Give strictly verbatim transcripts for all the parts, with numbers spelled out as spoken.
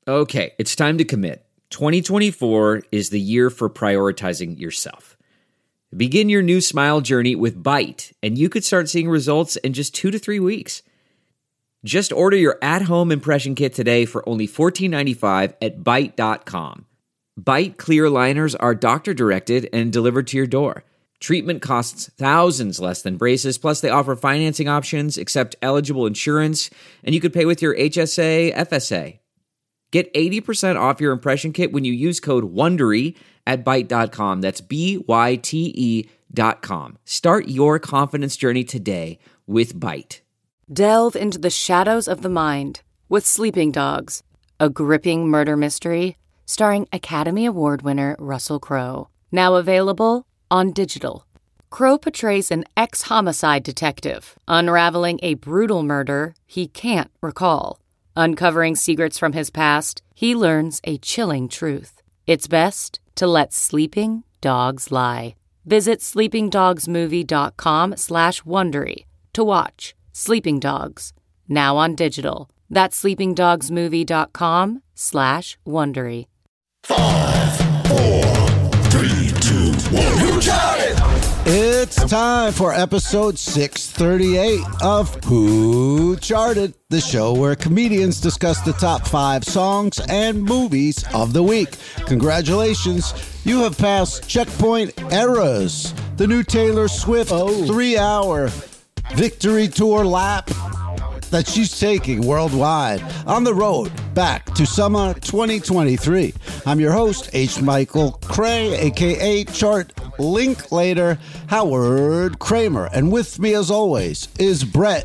Okay, it's time to commit. twenty twenty-four is the year for prioritizing yourself. Begin your new smile journey with Byte, and you could start seeing results in just two to three weeks. Just order your at-home impression kit today for only fourteen ninety-five at byte dot com. Byte clear aligners are doctor-directed and delivered to your door. Treatment costs thousands less than braces, plus they offer financing options, accept eligible insurance, and you could pay with your H S A, F S A. Get eighty percent off your impression kit when you use code WONDERY at byte dot com. That's B Y T E dot com. Start your confidence journey today with Byte. Delve into the shadows of the mind with Sleeping Dogs, a gripping murder mystery starring Academy Award winner Russell Crowe. Now available on digital. Crowe portrays an ex-homicide detective unraveling a brutal murder he can't recall. Uncovering secrets from his past, he learns a chilling truth. It's best to let sleeping dogs lie. Visit sleepingdogsmovie.com slash Wondery to watch Sleeping Dogs, now on digital. That's sleepingdogsmovie.com slash Wondery. Five, four, three, two, one. Who Charted? It's time for episode six thirty-eight of Who Charted, the show where comedians discuss the top five songs and movies of the week. Congratulations, you have passed Checkpoint Eras, the new Taylor Swift oh. three-hour victory tour lap that she's taking worldwide on the road back to summer twenty twenty-three. I'm your host, H. Michael Cray, a k a. Chart Linklater, Howard Kramer. And with me, as always, is Brett,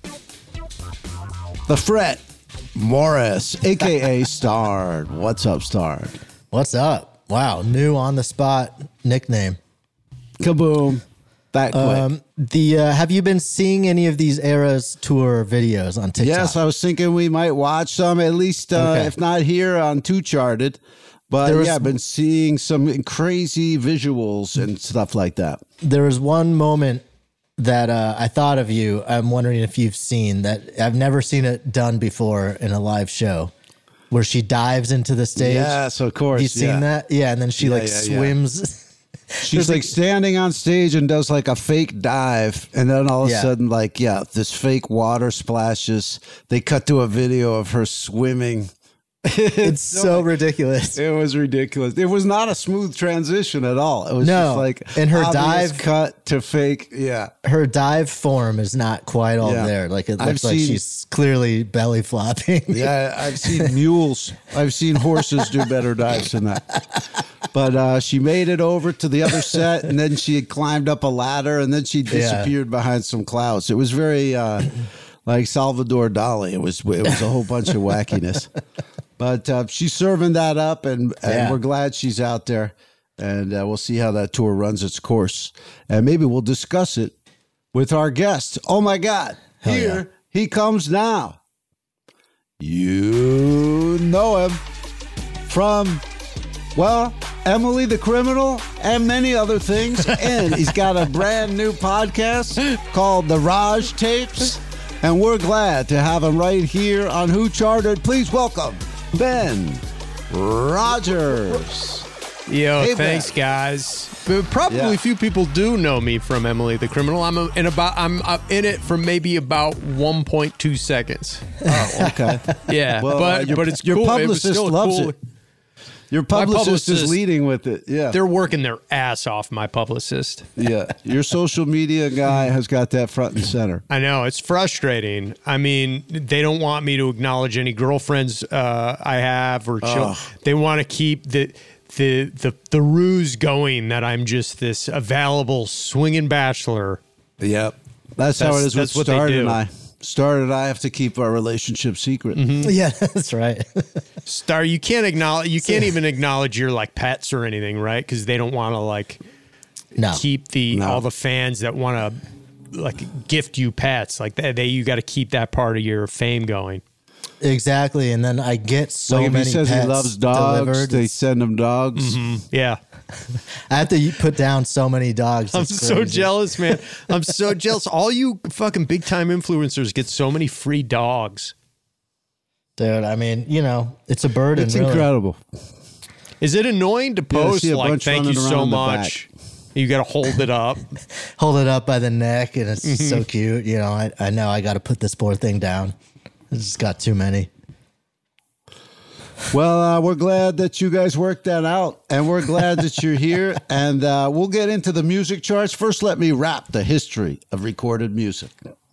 the Fret Morris, a k a. Starred. What's up, Starred? What's up? Wow, new on-the-spot nickname. Kaboom. That quick. Um, the uh, have you been seeing any of these Eras tour videos on TikTok? Yes, I was thinking we might watch some, at least uh, okay. if not here on Two Charted. But was, yeah, I've been seeing some crazy visuals and stuff like that. There was one moment that uh, I thought of you. I'm wondering if you've seen that. I've never seen it done before in a live show, where she dives into the stage. Yes, of course. You've seen yeah. that? Yeah, and then she yeah, like yeah, swims. Yeah. She's like standing on stage and does like a fake dive. And then all of yeah. a sudden, like, yeah, this fake water splashes. They cut to a video of her swimming. It's so ridiculous. It was ridiculous. It was not a smooth transition at all. It was no. just like and her dive cut to fake. Yeah. Her dive form is not quite all yeah. there. Like it looks I've like seen, she's clearly belly flopping. Yeah. I've seen mules. I've seen horses do better dives than that. But uh, she made it over to the other set, and then she had climbed up a ladder, and then she disappeared yeah. behind some clouds. It was very uh, like Salvador Dali. It was it was a whole bunch of wackiness. But uh, she's serving that up, and, and yeah. we're glad she's out there. And uh, we'll see how that tour runs its course. And maybe we'll discuss it with our guest. Oh, my God. Hell Here yeah. he comes now. You know him from, well, Emily the Criminal and many other things. And he's got a brand new podcast called The Raj Tapes. And we're glad to have him right here on Who Charted. Please welcome Ben Rogers. Yo, hey, thanks, Ben. guys. But probably yeah. few people do know me from Emily the Criminal. I'm a, in about I'm uh, in it for maybe about one point two seconds. Oh, okay. Yeah, well, but uh, your, but it's your cool. publicist it was still loves cool. it. Your publicist, publicist is leading with it. Yeah, they're working their ass off. My publicist. Yeah, your social media guy has got that front and center. I know, it's frustrating. I mean, they don't want me to acknowledge any girlfriends uh, I have or children. Oh. They want to keep the. The, the the ruse going that I'm just this available swinging bachelor. Yep. That's, that's how it is with Starred and I. Starred and I have to keep our relationship secret. Mm-hmm. Yeah, that's right. Star, you can't acknowledge, you can't even acknowledge your like pets or anything, right? Because they don't want to like no. keep the no. all the fans that want to like gift you pets. Like they, they you got to keep that part of your fame going. Exactly, and then I get so like if many he says pets he loves dogs, delivered. they send him dogs. Mm-hmm. Yeah. I have to put down so many dogs. I'm it's so crazy. jealous, man. I'm so jealous. All you fucking big time influencers get so many free dogs. Dude, I mean, you know, it's a burden. It's really. incredible. Is it annoying to Yeah, I post see a like, bunch thank you running so around the much? You got to hold it up. Hold it up by the neck, and it's Mm-hmm. so cute. You know, I, I know I got to put this poor thing down. It's just got too many. Well, uh, we're glad that you guys worked that out, and we're glad that you're here. And uh, we'll get into the music charts. First, let me wrap the history of recorded music.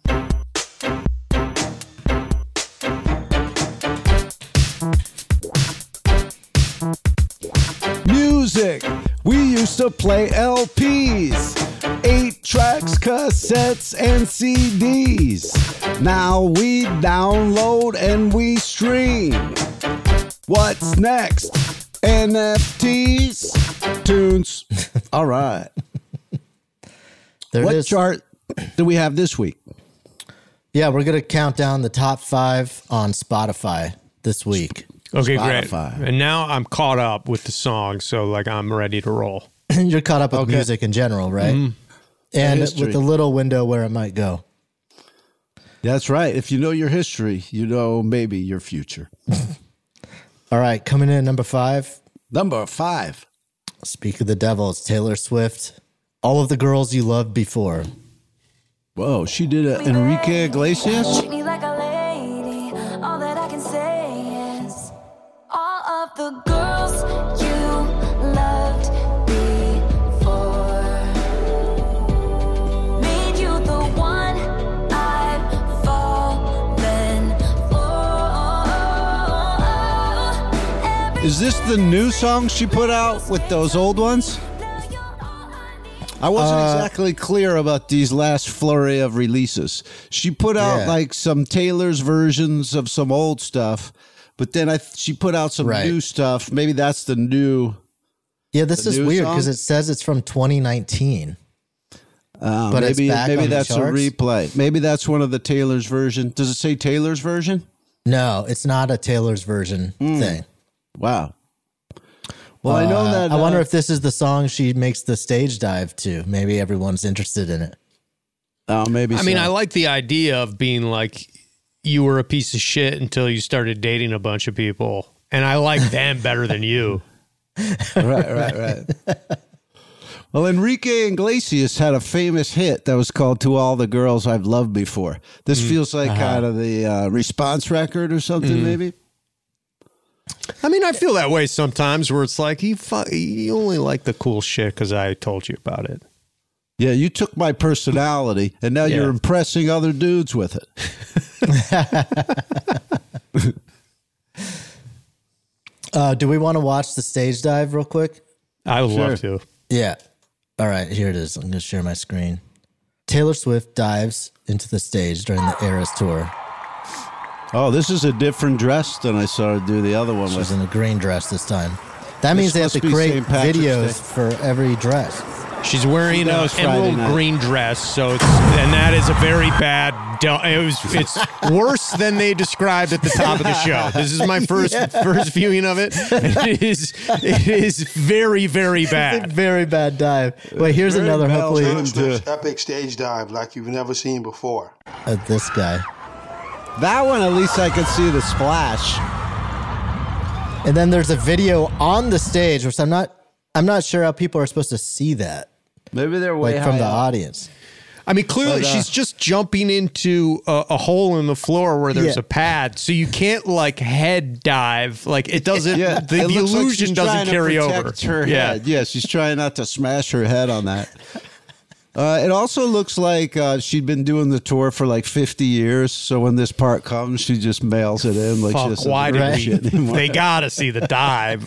Music. We used to play L Ps, eight tracks, cassettes, and C Ds. Now we download and we stream. What's next? N F Ts? Tunes. All right. There What it is. chart do we have this week? Yeah, we're going to count down the top five on Spotify this week. Okay, Spotify. great. And now I'm caught up with the song, so like I'm ready to roll. You're caught up with Okay. music in general, right? And history. with the little window where it might go. That's right. If you know your history, you know maybe your future. All right, coming in at number five. Number five. Speak of the devil, it's Taylor Swift. All of the girls you loved before. Whoa, she did a Enrique Iglesias? Treat me like a lady. All that I can say is all of the girls you loved before made you the one I've fallen for. Is this the new song she put out with those old ones? I wasn't Uh, exactly clear about these last flurry of releases. She put out Yeah. like some Taylor's versions of some old stuff, but then I th- she put out some Right. new stuff. Maybe that's the new. Yeah, this The is new weird song? because it says it's from twenty nineteen. Uh, But it's maybe back maybe on the that's a charts? replay. Maybe that's one of the Taylor's version. Does it say Taylor's version? No, it's not a Taylor's version thing. Wow. Well, I know Uh, that. I wonder uh, if this is the song she makes the stage dive to. Maybe everyone's interested in it. Oh, maybe. I mean, so. I like the idea of being like, you were a piece of shit until you started dating a bunch of people. And I like them better than you. right, right, right. Well, Enrique Iglesias had a famous hit that was called "To All the Girls I've Loved Before." This feels like kind of the uh, response record or something, maybe. I mean, I feel that way sometimes where it's like, you, fu- you only like the cool shit because I told you about it. Yeah, you took my personality, and now Yeah. you're impressing other dudes with it. Uh, do we want to watch the stage dive real quick? I would Sure. love to. Yeah. All right, here it is. I'm going to share my screen. Taylor Swift dives into the stage during the Eras tour. Oh, this is a different dress than I saw her do the other one She's with. in a green dress this time. That means they have must to be create Saint Patrick's videos Day. for every dress. She's wearing That an was Friday emerald night. green dress, so it's and that is a very bad. del- It was it's worse than they described at the top of the show. This is my first first viewing of it. And it is it is very very It's a bad. very bad dive. Wait, here's Very another. well Hopefully, done. Taylor Swift's epic stage dive like you've never seen before. uh, this guy. That one, at least I could see the splash. And then there's a video on the stage, which I'm not. I'm not sure how people are supposed to see that, Maybe they're way like from high the up. audience. I mean, clearly But, uh, she's just jumping into a, a hole in the floor where there's Yeah. a pad, so you can't like head dive. Like it doesn't. Yeah, the, it the looks like illusion she's doesn't trying to carry over. protect Her yeah. head. Yeah, she's trying not to smash her head on that. Uh, it also looks like uh, she'd been doing the tour for like fifty years. So when this part comes, she just mails it in like she Fuck, doesn't why give a did shit we, anymore. they gotta see the dive.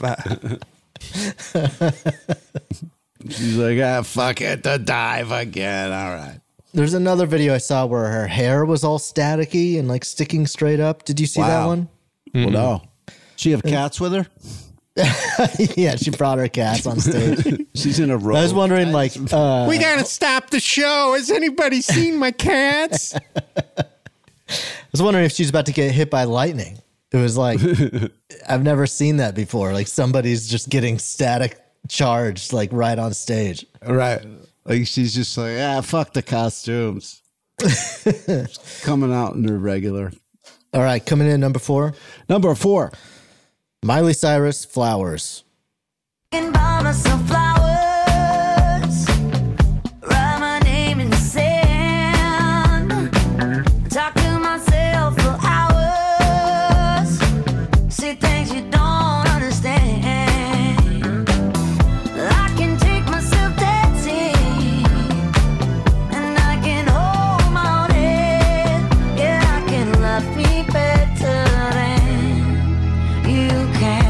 She's like, ah, fuck it, the dive again. All right. There's another video I saw where her hair was all staticky and like sticking straight up. Did you see that Wow. one? Well, no. She have cats with her? Yeah, she brought her cats on stage. She's in a row. I was wondering, like, uh, We gotta stop the show. Has anybody seen my cats? I was wondering if she's about to get hit by lightning. It was like, I've never seen that before. Like somebody's just getting static charged, like right on stage. Right. Like she's just like, ah, fuck the costumes. Coming out in her regular All right, coming in number four. Number four. Miley Cyrus, Flowers. Can buy myself flowers, write my name in the sand, talk to myself for hours, see things you don't understand. I can take myself dancing, and I can hold my own head. Yeah, I can love me better than you can.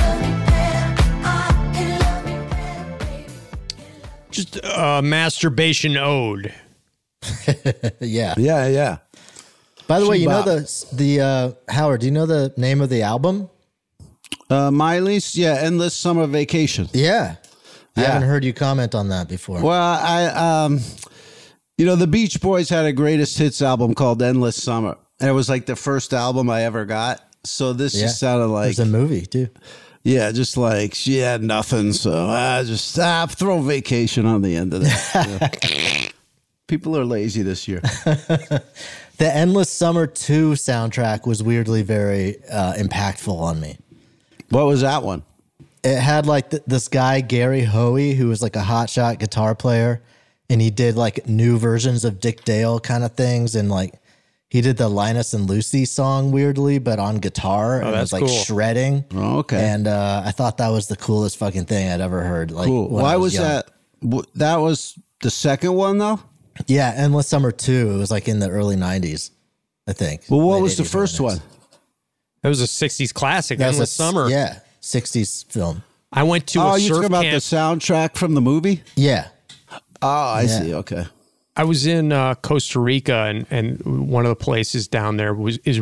Just a masturbation ode. Yeah. Yeah, yeah. By the way, you know She-bop. the the uh, Howard. Do you know the name of the album? Uh, Miley's, yeah, Endless Summer Vacation. Yeah. I Yeah. haven't heard you comment on that before. Well, I, um, you know, the Beach Boys had a greatest hits album called Endless Summer. And it was like the first album I ever got. So this yeah. just sounded like, There's a movie too. yeah, just like she had nothing. So I just ah, throw Vacation on the end of that. Yeah. People are lazy this year. The Endless Summer two soundtrack was weirdly very uh, impactful on me. What was that one? It had like th- this guy, Gary Hoey, who was like a hotshot guitar player. And he did like new versions of Dick Dale kind of things. And like he did the Linus and Lucy song weirdly, but on guitar. And it was that's like cool. shredding. Oh, okay. And uh, I thought that was the coolest fucking thing I'd ever heard. Like, Cool. when Why I was young. that? w- That was the second one, though? Yeah, Endless Summer two. It was like in the early nineties, I think. Well, what Late was the eighties, first early one? nineties. That was a sixties classic, That was Endless a- Summer. Yeah, sixties film. I went to Oh, a you surf talking about camp. the soundtrack from the movie? Yeah. Oh, I Yeah. see. Okay. I was in uh, Costa Rica, and, and one of the places down there was is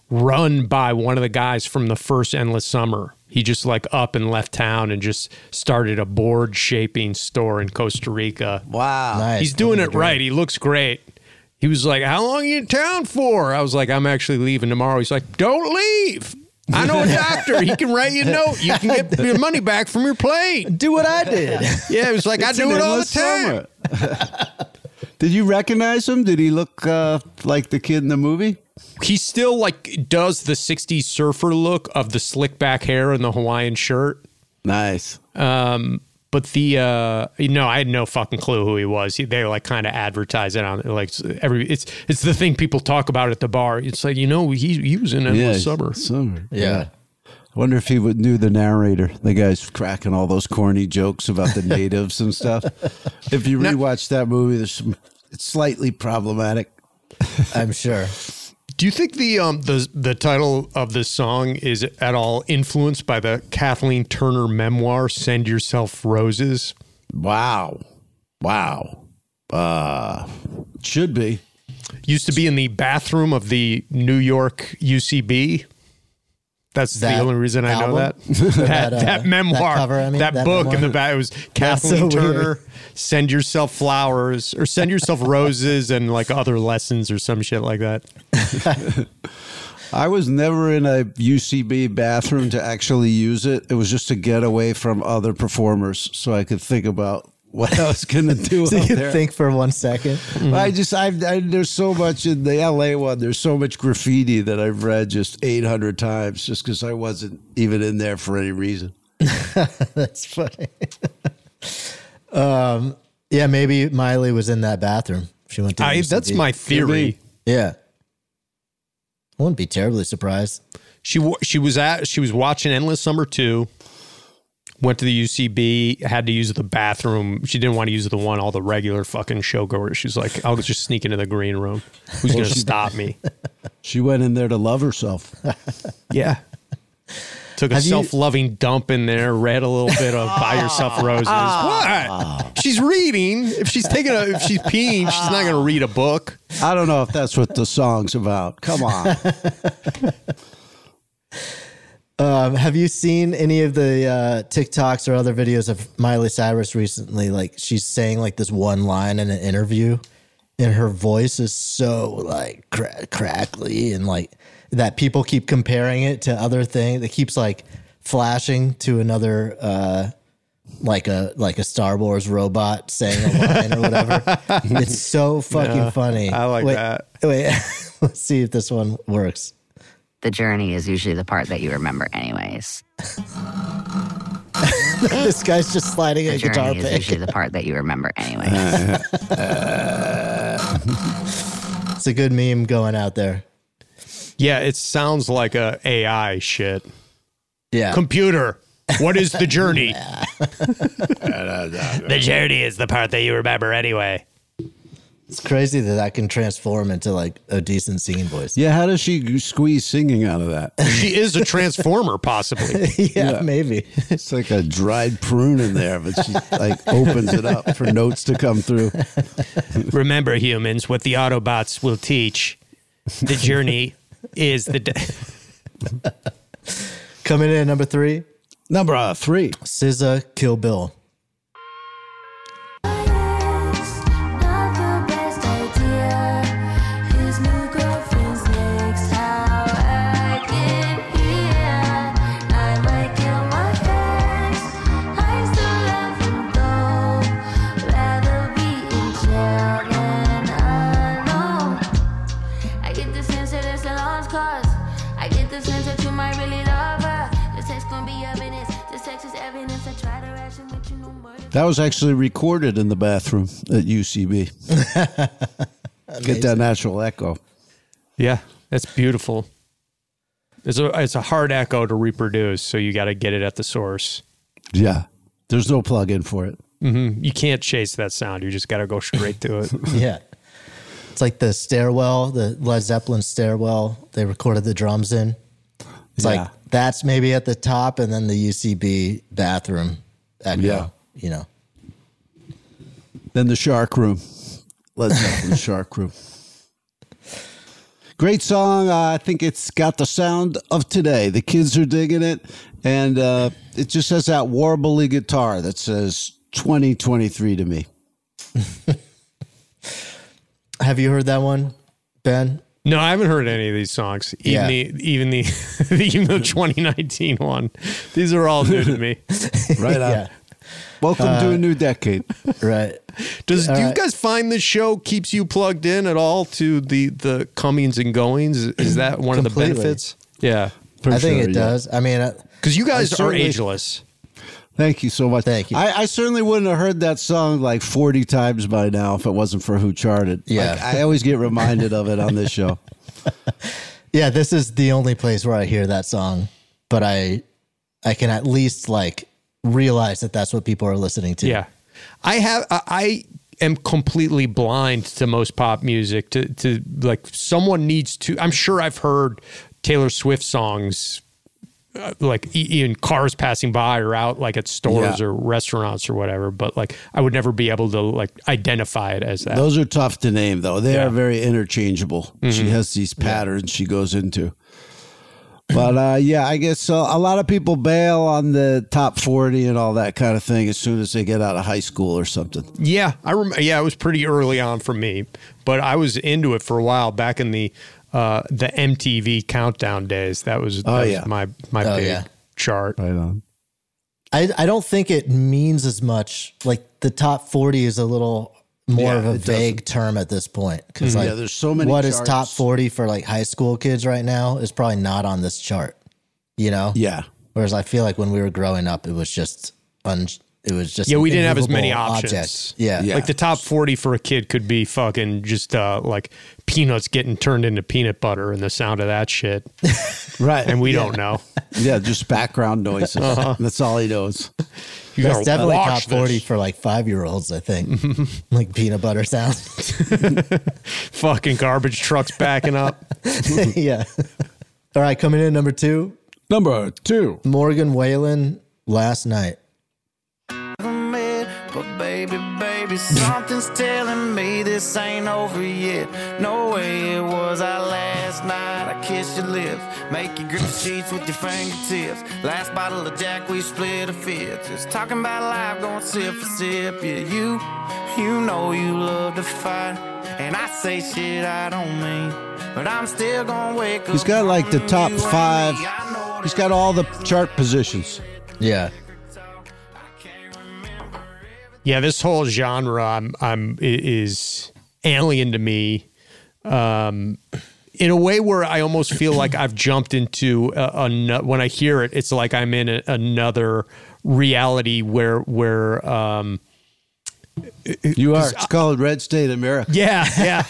run by one of the guys from the first Endless Summer. He just like up and left town and just started a board shaping store in Costa Rica. Wow. Nice. He's doing Living it the dream. right. He looks great. He was like, "How long are you in town for?" I was like, "I'm actually leaving tomorrow." He's like, "Don't leave. I know a doctor. He can write you a note. You can get your money back from your plane." Do what I did. Yeah, it was like, I It's do an it all the endless time. summer. Did you recognize him? Did he look uh, like the kid in the movie? He still like does the sixties surfer look of the slick back hair and the Hawaiian shirt. Nice. Um, but the uh, you know, I had no fucking clue who he was. He, they like kind of advertise it on like every. It's it's the thing people talk about at the bar. It's like, you know, he he was in Endless Summer. Summer. Yeah. I wonder if he would knew the narrator. The guy's cracking all those corny jokes about the natives and stuff. If you Now- rewatch that movie, there's some. It's slightly problematic. I'm sure. Do you think the um the the title of this song is at all influenced by the Kathleen Turner memoir "Send Yourself Roses"? Wow. Wow. Uh, should be. Used to be in the bathroom of the New York U C B. That's That the only reason I know that. album? that, That, uh, that memoir, that cover, I mean, that, that book memoir? in the back. It was Kathleen so weird. Turner, "Send Yourself Flowers" or "Send Yourself Roses" and like other lessons or some shit like that. I was never in a U C B bathroom to actually use it. It was just to get away from other performers so I could think about what I was going to do So out you there. think for one second. I just, I've, I, there's so much in the L A one. There's so much graffiti that I've read just eight hundred times just because I wasn't even in there for any reason. That's funny. um, yeah, maybe Miley was in that bathroom. She went to. I, U C B. that's my theory. Yeah. I wouldn't be terribly surprised. She wa- she was at she was watching Endless Summer two. Went to the U C B, had to use the bathroom. She didn't want to use the one all the regular fucking showgoers. She's like, "I'll just sneak into the green room. Who's going to stop me?" She went in there to love herself. Yeah. Took a Have you- self-loving dump in there, read a little bit of "Buy Yourself Roses." What? She's reading. If she's taking a, if she's peeing, she's not going to read a book. I don't know if that's what the song's about. Come on. Um, have you seen any of the uh, TikToks or other videos of Miley Cyrus recently? Like she's saying like this one line in an interview, and her voice is so like cra- crackly and like that. People keep comparing it to other things. It keeps like flashing to another, uh, like a like a Star Wars robot saying a line or whatever. It's so fucking Yeah, funny. I like wait, that. Wait, let's see if this one works. The journey is usually the part that you remember anyways. This guy's just sliding The a guitar journey is pick. usually the part that you remember anyways. It's a good meme going out there. Yeah, it sounds like a AI shit. Yeah. Computer, what is the journey? The journey is the part that you remember anyway. It's crazy that that can transform into like a decent singing voice. Yeah, how does she squeeze singing out of that? She is a transformer, possibly. yeah, Yeah. maybe. It's like a dried prune in there, but she like opens it up for notes to come through. Remember, humans, what the Autobots will teach. The journey is the... De- Coming in at number three, Number uh, three. S Z A, Kill Bill. Not the best idea. His new girlfriend's next. How I get here. I might kill my ex. I still love him though. Rather be in jail than alone. I get the sense that it's a lost cause. I get the sense that you might really love her. This text gonna be evidence. This text is evidence. I try to ration with you no more. That was actually recorded in the bathroom at U C B. Get that natural echo. Yeah, that's beautiful. It's a, it's a hard echo to reproduce, so you got to get it at the source. Yeah. There's no plug-in for it. Mm-hmm. You can't chase that sound. You just got to go straight to it. Yeah. It's like the stairwell, the Led Zeppelin stairwell they recorded the drums in. It's Yeah. like that's maybe at the top and then the U C B bathroom echo, Yeah. you know. Then the Shark Room. Let's go the Shark Room. Great song. Uh, I think it's got the sound of today. The kids are digging it. And uh, it just has that warbly guitar that says twenty twenty-three to me. Have you heard that one, Ben? No, I haven't heard any of these songs. Even Yeah. the even the even the twenty nineteen one. These are all new to me. Right on. Yeah. Welcome to a new decade. Right. Does All do you right. guys find this show keeps you plugged in at all to the the comings and goings? Is, is that one of the Completely. benefits? Yeah, For I think sure, it yeah. does. I mean, uh, because you guys I are certainly- ageless. Thank you so much. Thank you. I, I certainly wouldn't have heard that song like forty times by now if it wasn't for Who Charted. Yeah. Like, I always get reminded of it on this show. yeah, this is the only place where I hear that song, but I I can at least like realize that that's what people are listening to. Yeah, I have. I, I am completely blind to most pop music. To to like, someone needs to. I'm sure I've heard Taylor Swift songs, uh, like e- in cars passing by or out like at stores Yeah. or restaurants or whatever. But like, I would never be able to like identify it as that. Those are tough to name, though. They Yeah. are very interchangeable. She has these patterns she goes into. But uh, yeah, I guess uh, a lot of people bail on the top forty and all that kind of thing as soon as they get out of high school or something. Yeah, I rem- yeah, it was pretty early on for me, but I was into it for a while back in the uh, the M T V countdown days. That was, that Oh, was yeah. my my Oh, big yeah. chart. Right on. I I don't think it means as much. Like the top forty is a little more Yeah, of a it vague term at this point because like Yeah, there's so many what is charts. top forty for like high school kids right now is probably not on this chart. You know? Yeah. Whereas I feel like when we were growing up, it was just un- it was just Yeah, we an didn't have as many immovable options. object. Yeah. Yeah. Like the top forty for a kid could be fucking just uh, like peanuts getting turned into peanut butter and the sound of that shit. Right. And we don't know. Yeah, just background noises. That's all he knows. You That's gotta definitely top watch this. forty for like five year olds, I think. Like peanut butter sound. Fucking garbage trucks backing up. yeah. All right, coming in at number two, Number two. Morgan Wallen, Last Night. But baby, baby, something's telling me this ain't over yet. No way it was our last night. I kissed your lips, make you grip the sheets with your fingertips. Last bottle of Jack, we split a fifth. Just talking about life, going sip for sip. Yeah, you, you know you love to fight. And I say shit I don't mean, but I'm still gonna wake up. He's got like the top you and five. me. I know He's got all the chart positions. Yeah. Yeah, this whole genre I'm, I'm i- is alien to me. Um, in a way where I almost feel like I've jumped into a, a when I hear it, it's like I'm in a, another reality where where um, you are. It's called Red State America. Yeah, yeah.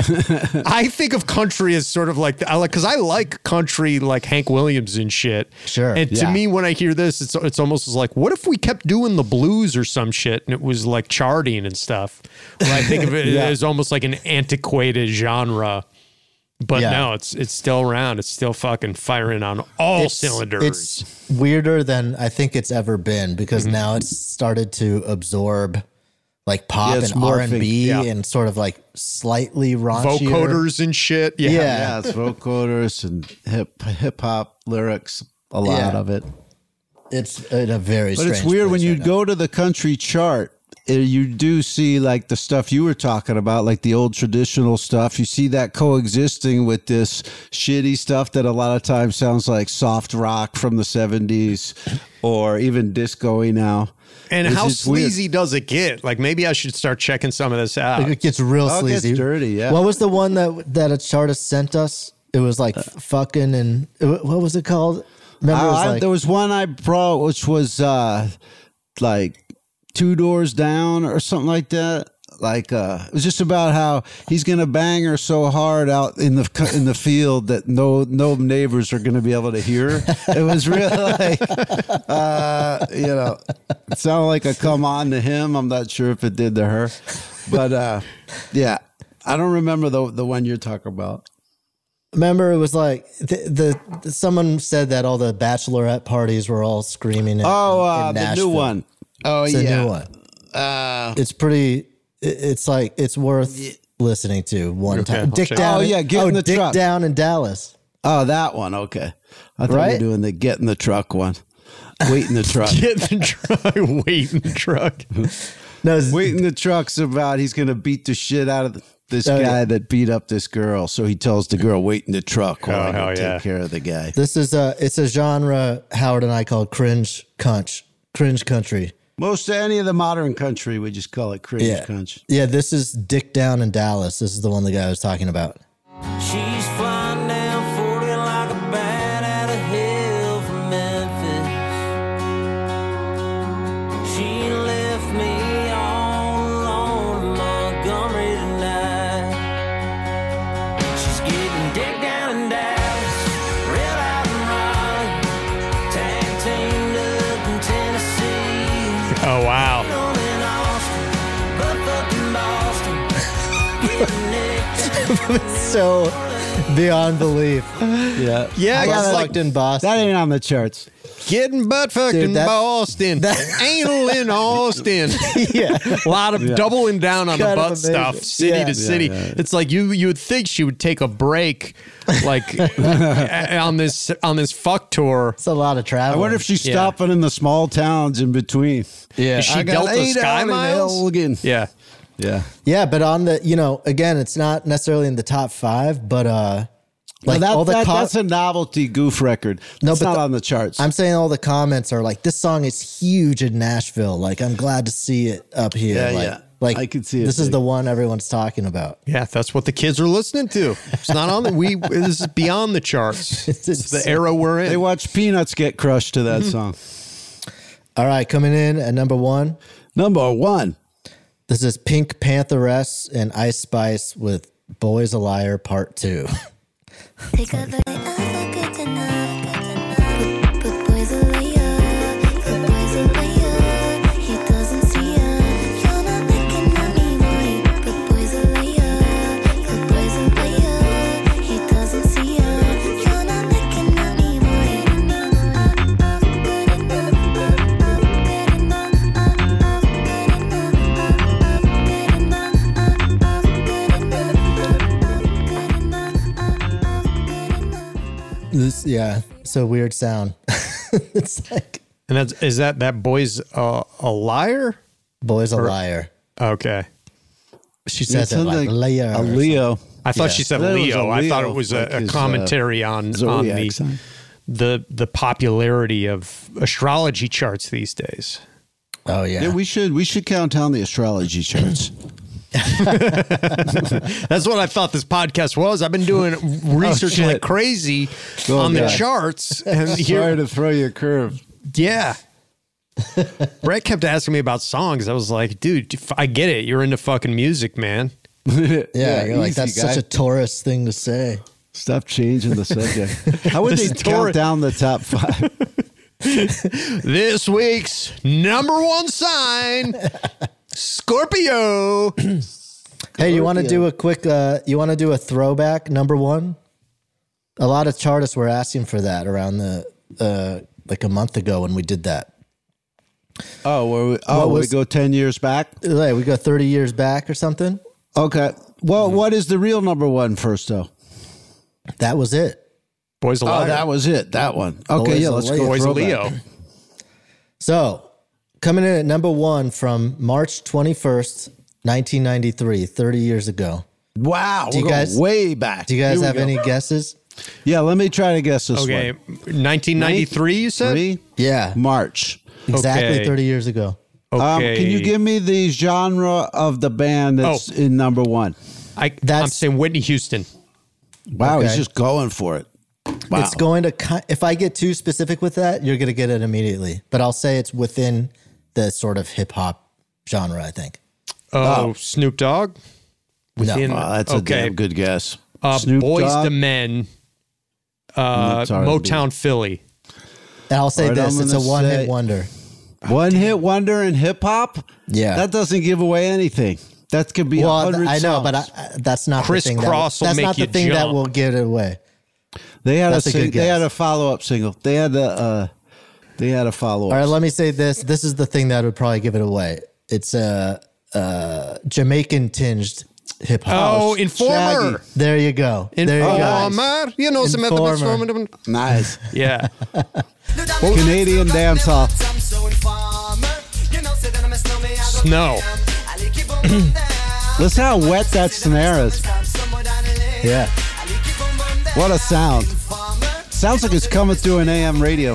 I think of country as sort of like I like because I like country like Hank Williams and shit. Sure. And to Yeah. me, when I hear this, it's it's almost like, what if we kept doing the blues or some shit and it was like charting and stuff? Where I think of it Yeah. as almost like an antiquated genre. But Yeah. no, it's it's still around. It's still fucking firing on all It's- cylinders. It's weirder than I think it's ever been because Mm-hmm. now it's started to absorb like pop Yeah, it's and R and B morphing. and sort of like slightly raunchier. vocoders and shit. Yeah. Yeah. Yeah, it's vocoders and hip hip hop lyrics. A lot Yeah. of it. It's in a very But strange it's weird when place you right now. go to the country chart, eh, you do see like the stuff you were talking about, like the old traditional stuff. You see that coexisting with this shitty stuff that a lot of times sounds like soft rock from the seventies or even disco-y now. And It's how just weird. sleazy does it get? Like maybe I should start checking some of this out. It gets real Oh, it gets sleazy. dirty, yeah. What was the one that that a chartist sent us? It was like fucking and what was it called? Remember, it Uh, was I- like, there was one I brought, which was uh, like Two Doors Down or something like that. Like uh, it was just about how he's gonna bang her so hard out in the in the field that no no neighbors are gonna be able to hear. It was really like, uh, you know, it sounded like a come on to him. I'm not sure if it did to her, but uh, yeah, I don't remember the the one you're talking about. remember it was like the, the someone said that all the bachelorette parties were all screaming. In, Oh, in uh, the Nashville. new one. Oh It's yeah, a new one. Uh, It's pretty. it- It's like it's worth listening to one Okay, time. I'll Dick check it down. out. Oh, in- yeah, get oh, in the Dick truck. down in Dallas. Oh, that one. Okay. I thought you Right? were doing the get in the truck one. Wait in the truck. Get in the truck, wait in the truck. No, it's- Wait in the truck's about he's going to beat the shit out of this Oh, guy yeah. that beat up this girl. So he tells the girl, wait in the truck while Oh, I go hell take yeah. care of the guy. this is a it's a genre Howard and I call cringe cunch, cringe country. Most of any of the modern country, we just call it cringe Yeah, country. yeah. This is Dick down in Dallas. This is the one the guy was talking about. She's flying down forty like a bat out of hell from Memphis. She left me all alone in Montgomery tonight. She's getting dick down in Dallas, red out in Raleigh, tag teamed up in Tennessee. Oh wow. On in Austin, but fucking Boston, getting nicked. So beyond belief. Yeah. Yeah, I it's got like fucked in Boston. That ain't on the charts. getting butt fucked Dude, in that- Boston. Anal in Austin. yeah. A lot of doubling down on the Kind of butt stuff, amazing. city Yeah. to city. Yeah, yeah. It's like you you would think she would take a break, like on this on this fuck tour. It's a lot of I travel. wonder if she's Yeah. stopping in the small towns in between. yeah. Is she I got Delta eight Sky out in Miles? Elgin. Yeah. Yeah. Yeah, but on the, you know, again, it's not necessarily in the top five, but uh like Well, that, all the that- com- that's a novelty goof record. No, It's but not the- on the charts. I'm saying all the comments are like, this song is huge in Nashville. Like, I'm glad to see it up here. Yeah, like, yeah. like I could see it This is big. the one everyone's talking about. Yeah, that's what the kids are listening to. It's not on the we. This is beyond the charts. It's, the era we're in. They watch Peanuts get crushed to that song. All right, coming in at number one, Number one. this is Pink Pantheress and Ice Spice with Boy's a Liar Part Two. Take a bite of a good tonight. But, but boy's a liar. But boy's a liar. He doesn't see her. You're not looking at me, boy. But boy's a liar. But boy's a liar. He doesn't see her. You're not looking at me, boy. Good enough. Good enough. Good enough. Good enough. This, yeah, it's a weird sound. It's like, and that's is that that boy's uh, a liar? Boy's a liar. Okay, She says it like like Leo. a or Leo. I thought Yeah. she said That was Leo. a I thought Leo, it was like a, a his, uh, commentary on on zodiac the, sign. the the popularity of astrology charts these days. something. Oh, yeah. Yeah, we should we should count down the astrology charts. That's what I thought this podcast was. I've been doing research Oh, shit. like crazy Oh, on the God. charts. And Sorry here, to throw you a curve. yeah. Brett kept asking me about songs. I was like, dude, I get it. You're into fucking music, man. Yeah, you're like, easy, that's guy. such a Taurus thing to say. Stop changing the subject. How would they This count Taurus- down the top five? This week's number one sign, Scorpio. Hey, you want to do a quick? Uh, you want to do a throwback number one? A lot of chartists were asking for that around the uh, like a month ago when we did that. Oh, where we, oh, What we was- go ten years back. Like, we go thirty years back or something. Okay. Well, what is the real number one first, though? That was it. Boys Oh, alive. that was it. That one. Okay, Boys yeah, let's of go. Boys of throwback. Leo. So, coming in at number one from March twenty-first, nineteen ninety-three, thirty years ago. Wow, Do you we're going guys- way back. Do you guys Here we have go. any guesses? Yeah, let me try to guess this Okay, one. nineteen ninety-three, you said? Three, Yeah, March. exactly Okay. thirty years ago. Okay. Um, can you give me the genre of the band that's Oh. in number one? I, I'm That's- saying Whitney Houston. Wow, he's Okay. just going for it. Wow. It's going to, ki- if I get too specific with that, you're going to get it immediately. But I'll say it's within the sort of hip hop genre, I think. Oh, Snoop Dogg? Within, Wow, that's a okay. damn good guess. Uh, Snoop Boys Dogg? to Men, uh, That's R and B. Motown Philly. And I'll say All right, this, I'm it's a gonna one say- hit wonder. One hit wonder in hip hop? Yeah. That doesn't give away anything. That could be a Well, hundred I know, songs. but I, I- that's not Criss the thing. Cross that, will that's make not the you thing that jump. will give it away. they had that's a, a good sing- they had guess. a follow up single. They had a uh, they had a follow All right, up. let me say this. This is the thing that would probably give it away. It's a uh, uh, Jamaican tinged hip hop. Oh, Informer. Shaggy. There you go. There you go. Informer. You know, some Informer. Nice. Yeah. Canadian dance hall. Snow. Listen how wet that snare is. Yeah. What a sound. Sounds like it's coming through an A M radio.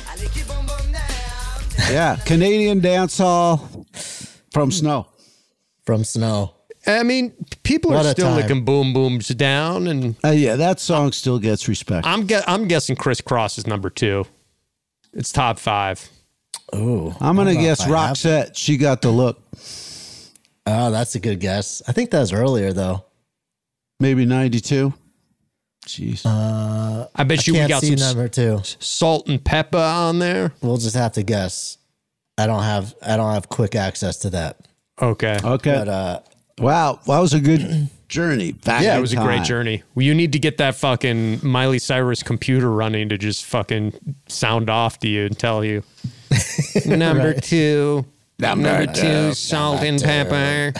Yeah, Canadian dance hall from Snow. From Snow. I mean, people What are a still time. licking boom booms down, and Uh, yeah, that song still gets respect. I'm gue- I'm guessing Criss Cross is number two. It's top five. Ooh. I'm going I to don't know guess if I have- Roxette. She got the look. Oh, that's a good guess. I think that was earlier, though. Maybe ninety-two. Jeez. Uh, I bet I you we can't got see some number two. s- salt and pepper on there. We'll just have to guess. I don't have I don't have quick access to that. Okay. Okay. But uh, Wow. That was a good journey. Back Yeah, in it was a great time. journey. Well, you need to get that fucking Miley Cyrus computer running to just fucking sound off to you and tell you. Number Right. two. Number Number two, salt and pepper.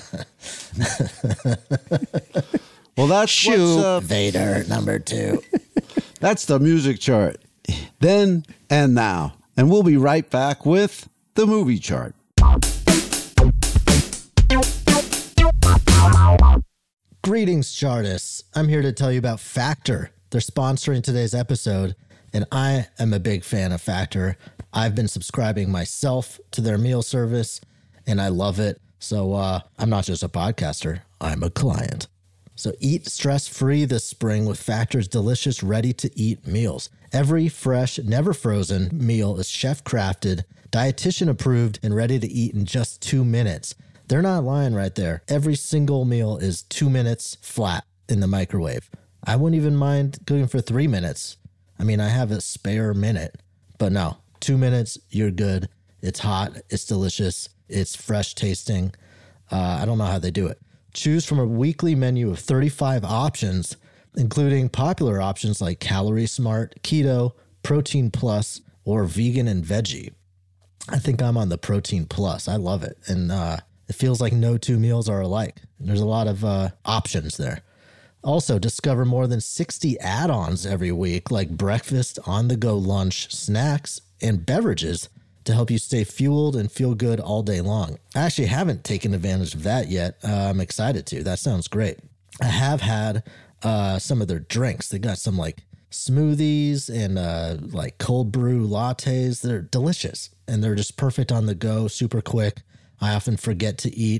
Well, that's Shoot. what's, uh, Vader number two. that's the music chart. Then and now. And we'll be right back with the movie chart. Greetings, chartists. I'm here to tell you about Factor. They're sponsoring today's episode, and I am a big fan of Factor. I've been subscribing myself to their meal service, and I love it. So uh, I'm not just a podcaster, I'm a client. So eat stress-free this spring with Factor's delicious, ready-to-eat meals. Every fresh, never frozen meal is chef-crafted, dietitian approved, and ready to eat in just two minutes. They're not lying right there. Every single meal is two minutes flat in the microwave. I wouldn't even mind cooking for three minutes. I mean, I have a spare minute, but no, two minutes, you're good. It's hot, it's delicious, it's fresh tasting. Uh, I don't know how they do it. Choose from a weekly menu of thirty-five options, including popular options like Calorie Smart, Keto, Protein Plus, or Vegan and Veggie. I think I'm on the Protein Plus. I love it. And uh, it feels like no two meals are alike. There's a lot of uh, options there. Also, discover more than sixty add-ons every week, like breakfast, on-the-go lunch, snacks, and beverages to help you stay fueled and feel good all day long. I actually haven't taken advantage of that yet. Uh, I'm excited to. That sounds great. I have had uh, some of their drinks. They got some like smoothies and uh, like cold brew lattes. They're delicious and they're just perfect on the go, super quick. I often forget to eat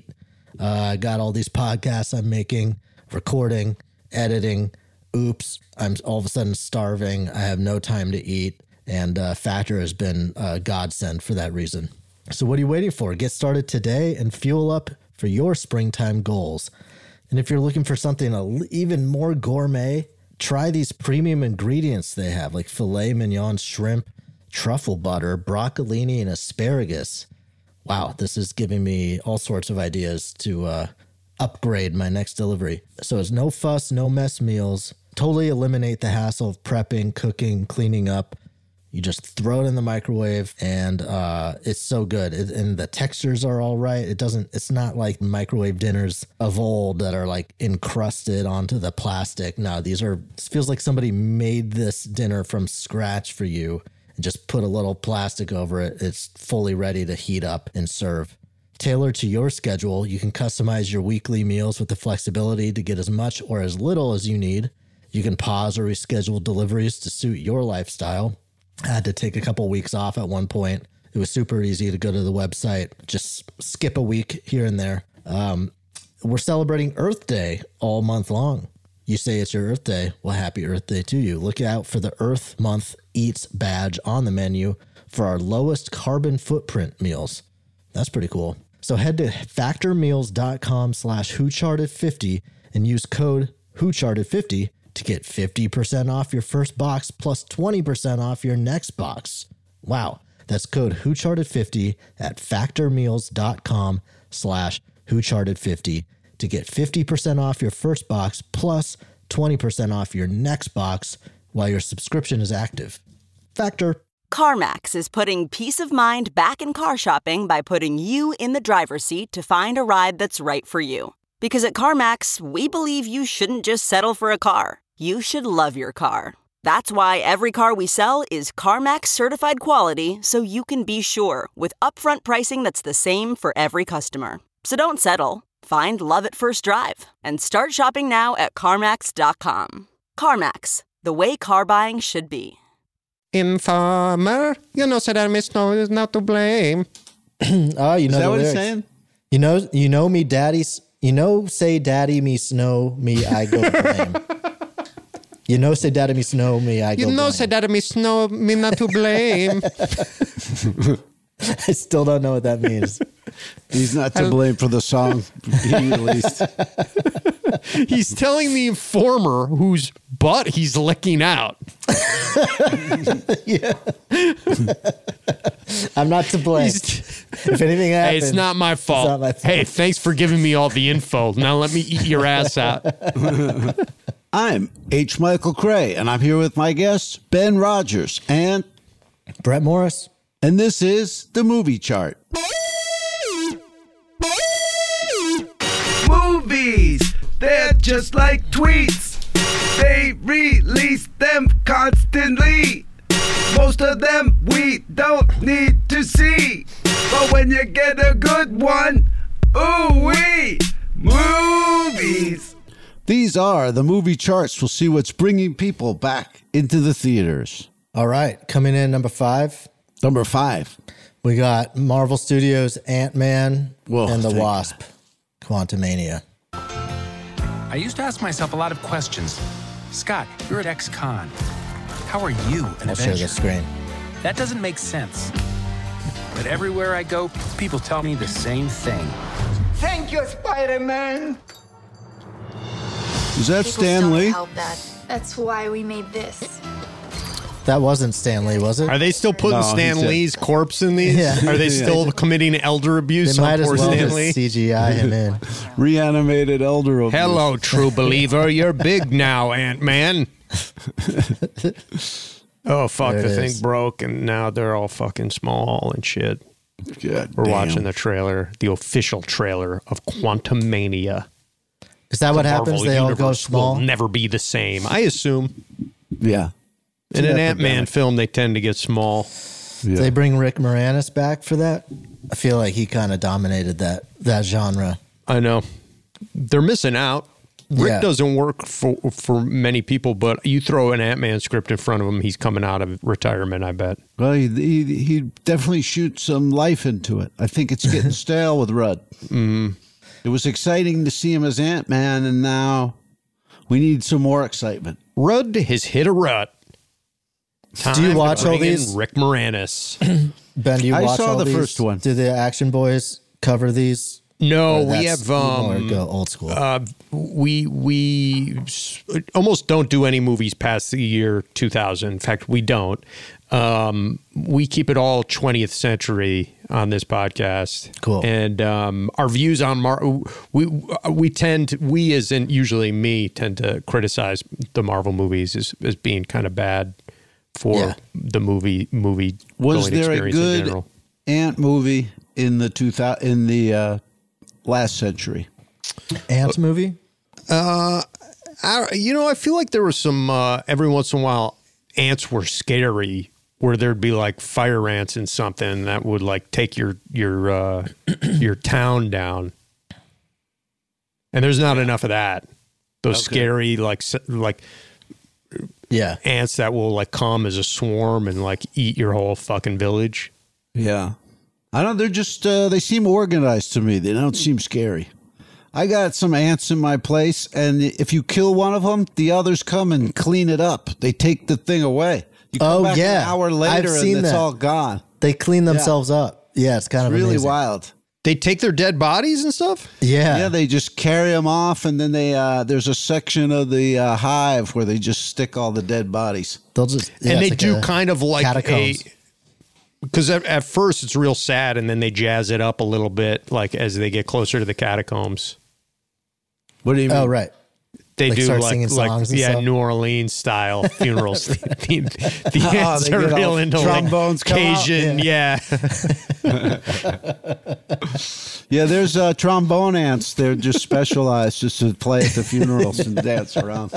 Uh, I got all these podcasts I'm making, recording, editing. Oops, I'm all of a sudden starving. I have no time to eat. And uh, Factor has been a godsend for that reason. So what are you waiting for? Get started today and fuel up for your springtime goals. And if you're looking for something a, even more gourmet, try these premium ingredients they have, like filet mignon shrimp, truffle butter, broccolini, and asparagus. Wow, this is giving me all sorts of ideas to uh, upgrade my next delivery. So it's no fuss, no mess meals. Totally eliminate the hassle of prepping, cooking, cleaning up. You just throw it in the microwave, and uh, it's so good. It, and the textures are all right. It doesn't. It's not like microwave dinners of old that are like encrusted onto the plastic. No, these are. It feels like somebody made this dinner from scratch for you and just put a little plastic over it. It's fully ready to heat up and serve. Tailored to your schedule, you can customize your weekly meals with the flexibility to get as much or as little as you need. You can pause or reschedule deliveries to suit your lifestyle. I had to take a couple weeks off at one point. It was super easy to go to the website, just skip a week here and there. Um, we're celebrating Earth Day all month long. You say it's your Earth Day. Well, happy Earth Day to you. Look out for the Earth Month Eats badge on the menu for our lowest carbon footprint meals. That's pretty cool. So head to factormeals.com slash whocharted50 and use code whocharted fifty to get fifty percent off your first box plus twenty percent off your next box. Wow. That's code whocharted fifty at factormeals.com slash whocharted50 to get fifty percent off your first box plus twenty percent off your next box while your subscription is active. Factor. CarMax is putting peace of mind back in car shopping by putting you in the driver's seat to find a ride that's right for you. Because at CarMax, we believe you shouldn't just settle for a car. You should love your car. That's why every car we sell is CarMax certified quality, so you can be sure with upfront pricing that's the same for every customer. So don't settle. Find love at first drive and start shopping now at CarMax dot com. CarMax, the way car buying should be. Informer, you know, said that Miss Snow is not to blame. Oh, you know Is that the what he's lyrics. saying? You know, you know me, daddy's. You know, say daddy me snow me, I go blame. You know, say daddy me snow me, I go You know, blame. said that Miss Snow me not to blame. I still don't know what that means. He's not to blame for the song he released. He's telling the informer whose butt he's licking out. Yeah. I'm not to blame. If anything Hey, happens, it's not my fault. not my fault. Hey, thanks for giving me all the info. Now let me eat your ass out. I'm H. Michael Cray, and I'm here with my guests, Ben Rogers and Brett Morris. And this is the Movie Chart. Movies, they're just like tweets. They release them constantly. Most of them we don't need to see. But when you get a good one, ooh-wee, movies. These are the movie charts. We'll see what's bringing people back into the theaters. All right, coming in number five. Number five. We got Marvel Studios' Ant-Man Whoa, and the thank Wasp, Quantumania. I used to ask myself a lot of questions. Scott, you're at X-Con. How are you an I'll share Avenger? the screen. That doesn't make sense. But everywhere I go, people tell me the same thing. Thank you, Spider-Man. Is that Pickles Stan don't Lee? help that. That's why we made this. That wasn't Stan Lee, was it? Are they still putting No, Stan he said- Lee's corpse in these? Yeah. Are they still Yeah. committing elder abuse They on might as poor well Stan just Lee? C G I him in. Reanimated elder abuse. Hello, true believer. You're big now, Ant-Man. Oh, fuck. There The it thing is. broke, and now they're all fucking small and shit. God We're damn. watching the trailer, the official trailer of Quantumania. Is that what The happens? Marvel They all go universe small? will never be the same. I assume. Yeah. In It's an an Ant-Man epidemic. film, they tend to get small. Yeah. They bring Rick Moranis back for that? I feel like he kind of dominated that that genre. I know. They're missing out. Rick Yeah. doesn't work for for many people, but you throw an Ant-Man script in front of him, he's coming out of retirement, I bet. Well, he, he, he definitely shoots some life into it. I think it's getting stale with Rudd. Mm. It was exciting to see him as Ant-Man, and now we need some more excitement. Rudd has hit a rut. Time Do you watch to bring all these? in Rick Moranis. Ben, do you I watch saw all the these? first one. Do the Action Boys cover these? No, Or we that's have more um, go old school. Uh, we we s- almost don't do any movies past the year two thousand. In fact, we don't. Um, we keep it all twentieth century on this podcast. Cool. And um, our views on Mar we we tend we as in usually me tend to criticize the Marvel movies as, as being kind of bad for Yeah. the movie movie Was going there a experience in good general. Ant movie in the two thousand in the uh, last century? Ant movie? Uh, I, you know, I feel like there was some uh, every once in a while ants were scary, where there'd be like fire ants and something that would like take your your uh, your town down. And there's not enough of that. Those Okay. scary like s- like Yeah. ants that will like come as a swarm and like eat your whole fucking village. Yeah. I don't, they're just, uh, they seem organized to me. They don't seem scary. I got some ants in my place, and if you kill one of them, the others come and clean it up. They take the thing away. You come Oh, back yeah. an hour I've later seen and it's that. all gone. They clean themselves up. Yeah, it's kind It's of really amazing. wild. They take their dead bodies and stuff? Yeah. Yeah, they just carry them off, and then they uh, there's a section of the uh, hive where they just stick all the dead bodies. They'll just yeah, and they it's like do a kind of like catacombs. a because at, at first it's real sad, and then they jazz it up a little bit, like as they get closer to the catacombs. What do you mean? Oh, right. They Like do start like, singing like songs and yeah, stuff? New Orleans style funerals. the the, the Oh, ants they are get all real into trombones like come out? Cajun, yeah. Yeah, there's uh, trombone ants. They're just specialized just to play at the funerals and dance around.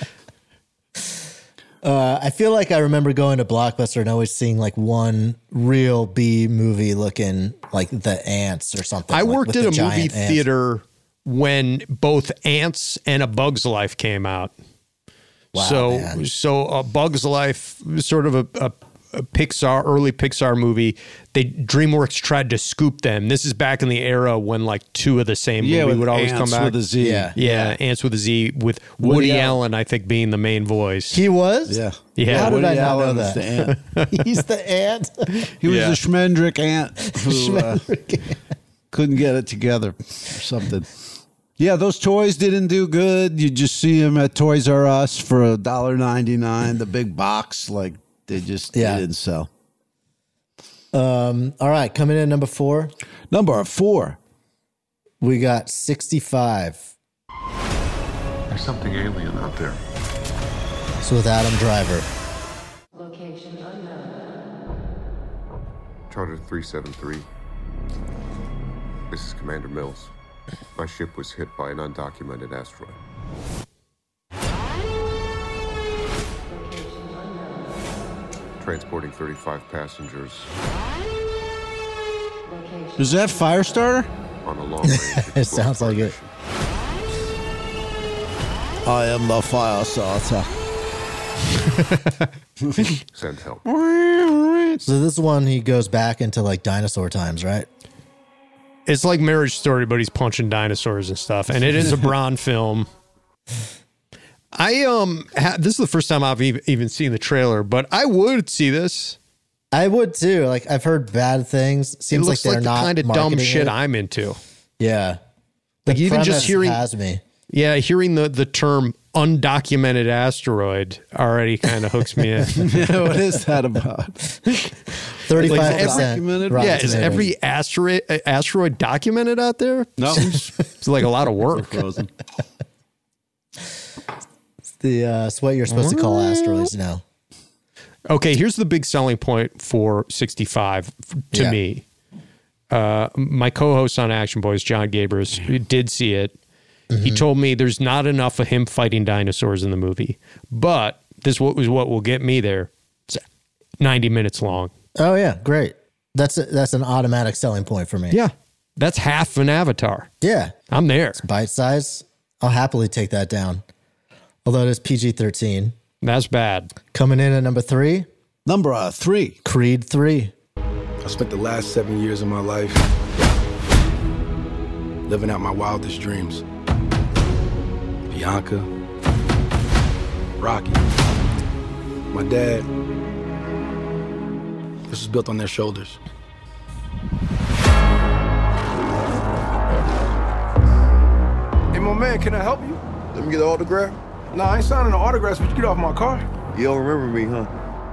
Uh, I feel like I remember going to Blockbuster and always seeing like one real B movie looking like The Ants or something. I like, worked with at the a movie giant ants. theater when both Ants and A Bug's Life came out. Wow, so, man. so A Bug's Life, sort of a, a, a Pixar, early Pixar movie. They DreamWorks tried to scoop them. This is back in the era when like two of the same Yeah, movie with would always Ants come back. with a Z. Yeah. yeah, Ants with a Z with Woody, Woody Allen, Allen. I think, being the main voice. He was? Yeah. Yeah. How did Woody I not know Allen was that? the ant. He's the ant. He was Yeah. the Schmendrick ant who uh, couldn't get it together or something. Yeah, those toys didn't do good. You just see them at Toys R Us for a dollar ninety nine. The big box, like they just Yeah. they didn't sell. Um, all right, coming in at number four, Number four. we got sixty-five. There's something alien out there. So with Adam Driver. Charter three seven three. This is Commander Mills. My ship was hit by an undocumented asteroid. Transporting thirty-five passengers Is that Firestarter? on a long range. It sounds like it. I am the Firestarter. Send help. So this one, he goes back into like dinosaur times, right? It's like Marriage Story, but he's punching dinosaurs and stuff. And it is a Bron film. I um, ha- this is the first time I've ev- even seen the trailer, but I would see this. I would too. Like I've heard bad things. Seems it like looks they're like, the not kind of dumb marketing shit it. I'm into. Yeah. Like The even just premise hearing, has me. yeah, hearing the the term undocumented asteroid already kind of hooks me in. What is that about? Thirty-five percent. Yeah, is every asteroid asteroid documented out there? No, it's like a lot of work. Frozen. It's the uh, it's what you're supposed to call asteroids now. Okay, here's the big selling point for sixty-five to Yeah. me. Uh, my co-host on Action Boys, John Gabers, did see it. He told me there's not enough of him fighting dinosaurs in the movie, but this what was what will get me there. It's ninety minutes long. Oh yeah, great. That's a, that's an automatic selling point for me. Yeah, that's half an Avatar. Yeah, I'm there. it's bite size. I'll happily take that down. Although it is P G thirteen. That's bad. Coming in at number three, Number uh, three. Creed three. I spent the last seven years of my life living out my wildest dreams. Bianca, Rocky, my dad. This was built on their shoulders. Hey, my man, can I help you? Let me get an autograph. Nah, I ain't signing no autographs, but you get off my car. You don't remember me, huh?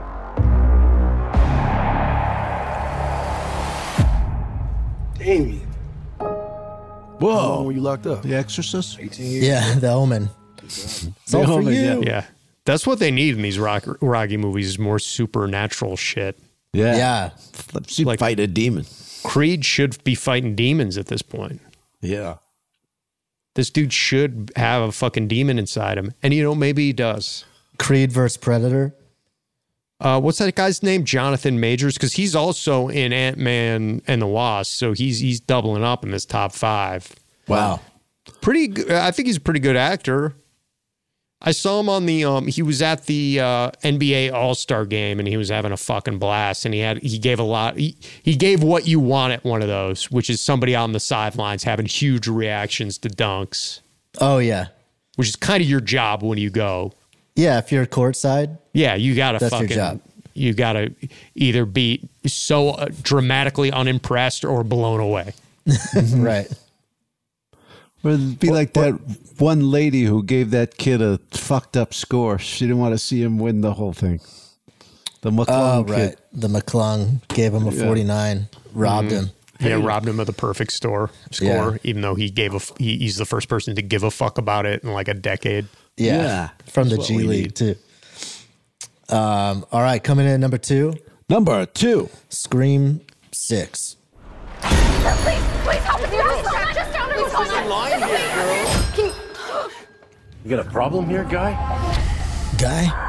Damien. Whoa. How long were you locked up? The Exorcist? eighteen years. Yeah, The Omen. It's all for Omen, you. yeah. Yeah. That's what they need in these rock, Rocky movies is more supernatural shit. Yeah. Yeah. Let's see, fight a demon. Creed should be fighting demons at this point. Yeah. This dude should have a fucking demon inside him. And, you know, maybe he does. Creed versus Predator. Uh, what's that guy's name? Jonathan Majors? Because he's also in Ant-Man and the Wasp. So he's he's doubling up in this top five. Wow. Pretty good. I think he's a pretty good actor. I saw him on the, um, he was at the uh, N B A All-Star game and he was having a fucking blast. And he had, he gave a lot, he, he gave what you want at one of those, which is somebody on the sidelines having huge reactions to dunks. Oh, yeah. Which is kind of your job when you go. Yeah, if you're courtside. Yeah, you got to That's your fucking, job. you got to either be so uh, dramatically unimpressed or blown away. Right. Or it'd be like that one lady who gave that kid a fucked up score. She didn't want to see him win the whole thing. The McClung Oh, kid. right. The McClung gave him a Yeah. forty-nine, robbed Mhm. him. Yeah, robbed him of the perfect store score, Yeah. even though he gave a, f- he, he's the first person to give a fuck about it in like a decade. Yeah. Yeah, From the that's G what we League, too. Um, all right, coming in at number two. Number two. Scream six. Please, please help us. Just, just down There's a line here, girl. Can you... You got a problem here, guy? Guy?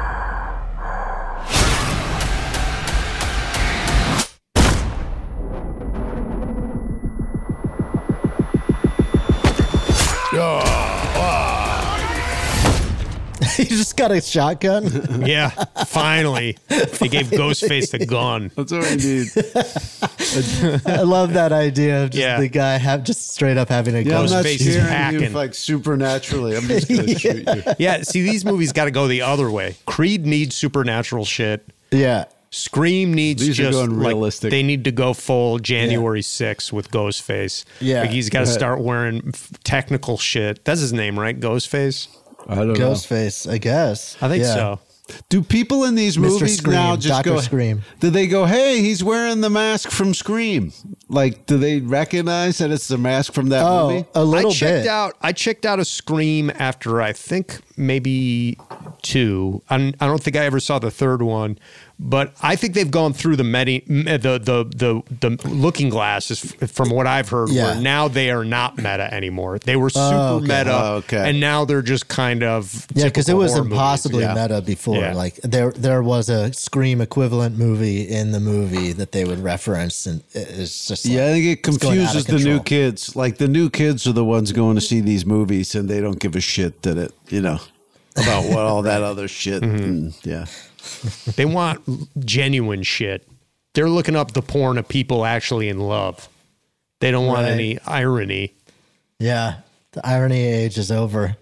He just got a shotgun? Yeah, finally. They gave Ghostface the gun. That's what we need. I love that idea of just Yeah. the guy have just straight up having a Yeah, gun. I'm not Ghostface is scaring you hacking. like supernaturally. I'm just going to shoot you. Yeah, see, these movies got to go the other way. Creed needs supernatural shit. Yeah. Scream needs These are just going like, realistic. they need to go full January sixth with Ghostface. Yeah. Like he's got to Right. start wearing f- technical shit. That's his name, right? Ghostface? I don't know. Ghostface, I guess. I think Yeah. so. Do people in these Mister movies Scream, now just Doctor go, Scream. do they go, hey, he's wearing the mask from Scream? Like, do they recognize that it's the mask from that Oh, movie? a little I checked bit. out. I checked out a Scream after I think maybe two. I, I don't think I ever saw the third one, but I think they've gone through the medi, the the the the looking glasses from what I've heard. Yeah. Where now they are not meta anymore. They were super Oh, okay. meta, Oh, okay. and now they're just kind of Yeah, because it typical was horror movies. impossibly Yeah. meta before. Yeah. Like there, there was a Scream equivalent movie in the movie that they would reference, and it's just like, Yeah, I think it it's going out of confuses the new control. kids. Like, the new kids are the ones going to see these movies, and they don't give a shit that it, you know, about what all that other shit. Mm-hmm. And, yeah. They want genuine shit. They're looking up the porn of people actually in love. They don't want Right. any irony. Yeah, the irony age is over.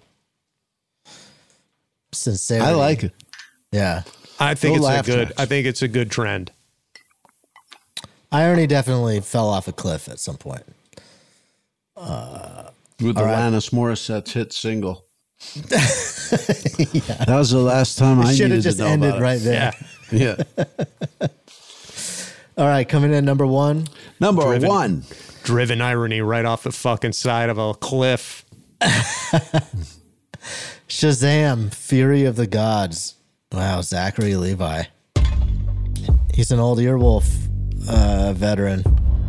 Sincerity. I like it. Yeah, I think No it's a laugh good. tracks. I think it's a good trend. irony definitely fell off a cliff at some point. With All right. Alanis Morissette's hit single. That was the last time I Should needed have just to know ended about it. right there. Yeah. Yeah. All right, coming in number one. Number Driven. one. Driven irony right off the fucking side of a cliff. Shazam! Fury of the Gods. Wow, Zachary Levi. He's an old Earwolf uh, veteran.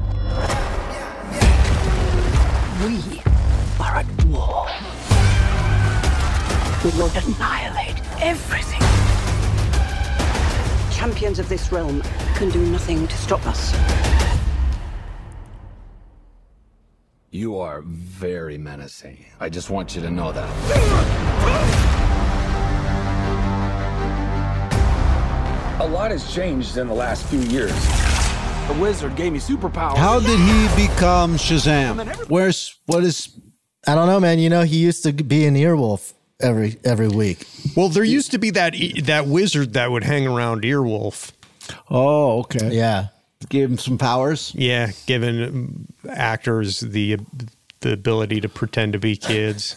We are at war. We will annihilate everything. Champions of this realm can do nothing to stop us. You are very menacing. I just want you to know that. A lot has changed in the last few years. A wizard gave me superpowers. How did he become Shazam? Where's what is? I don't know, man. You know, he used to be an earwolf every every week. Well, there used to be that that wizard that would hang around Earwolf. Oh, okay. Yeah. Gave him some powers. Yeah, giving actors the the ability to pretend to be kids.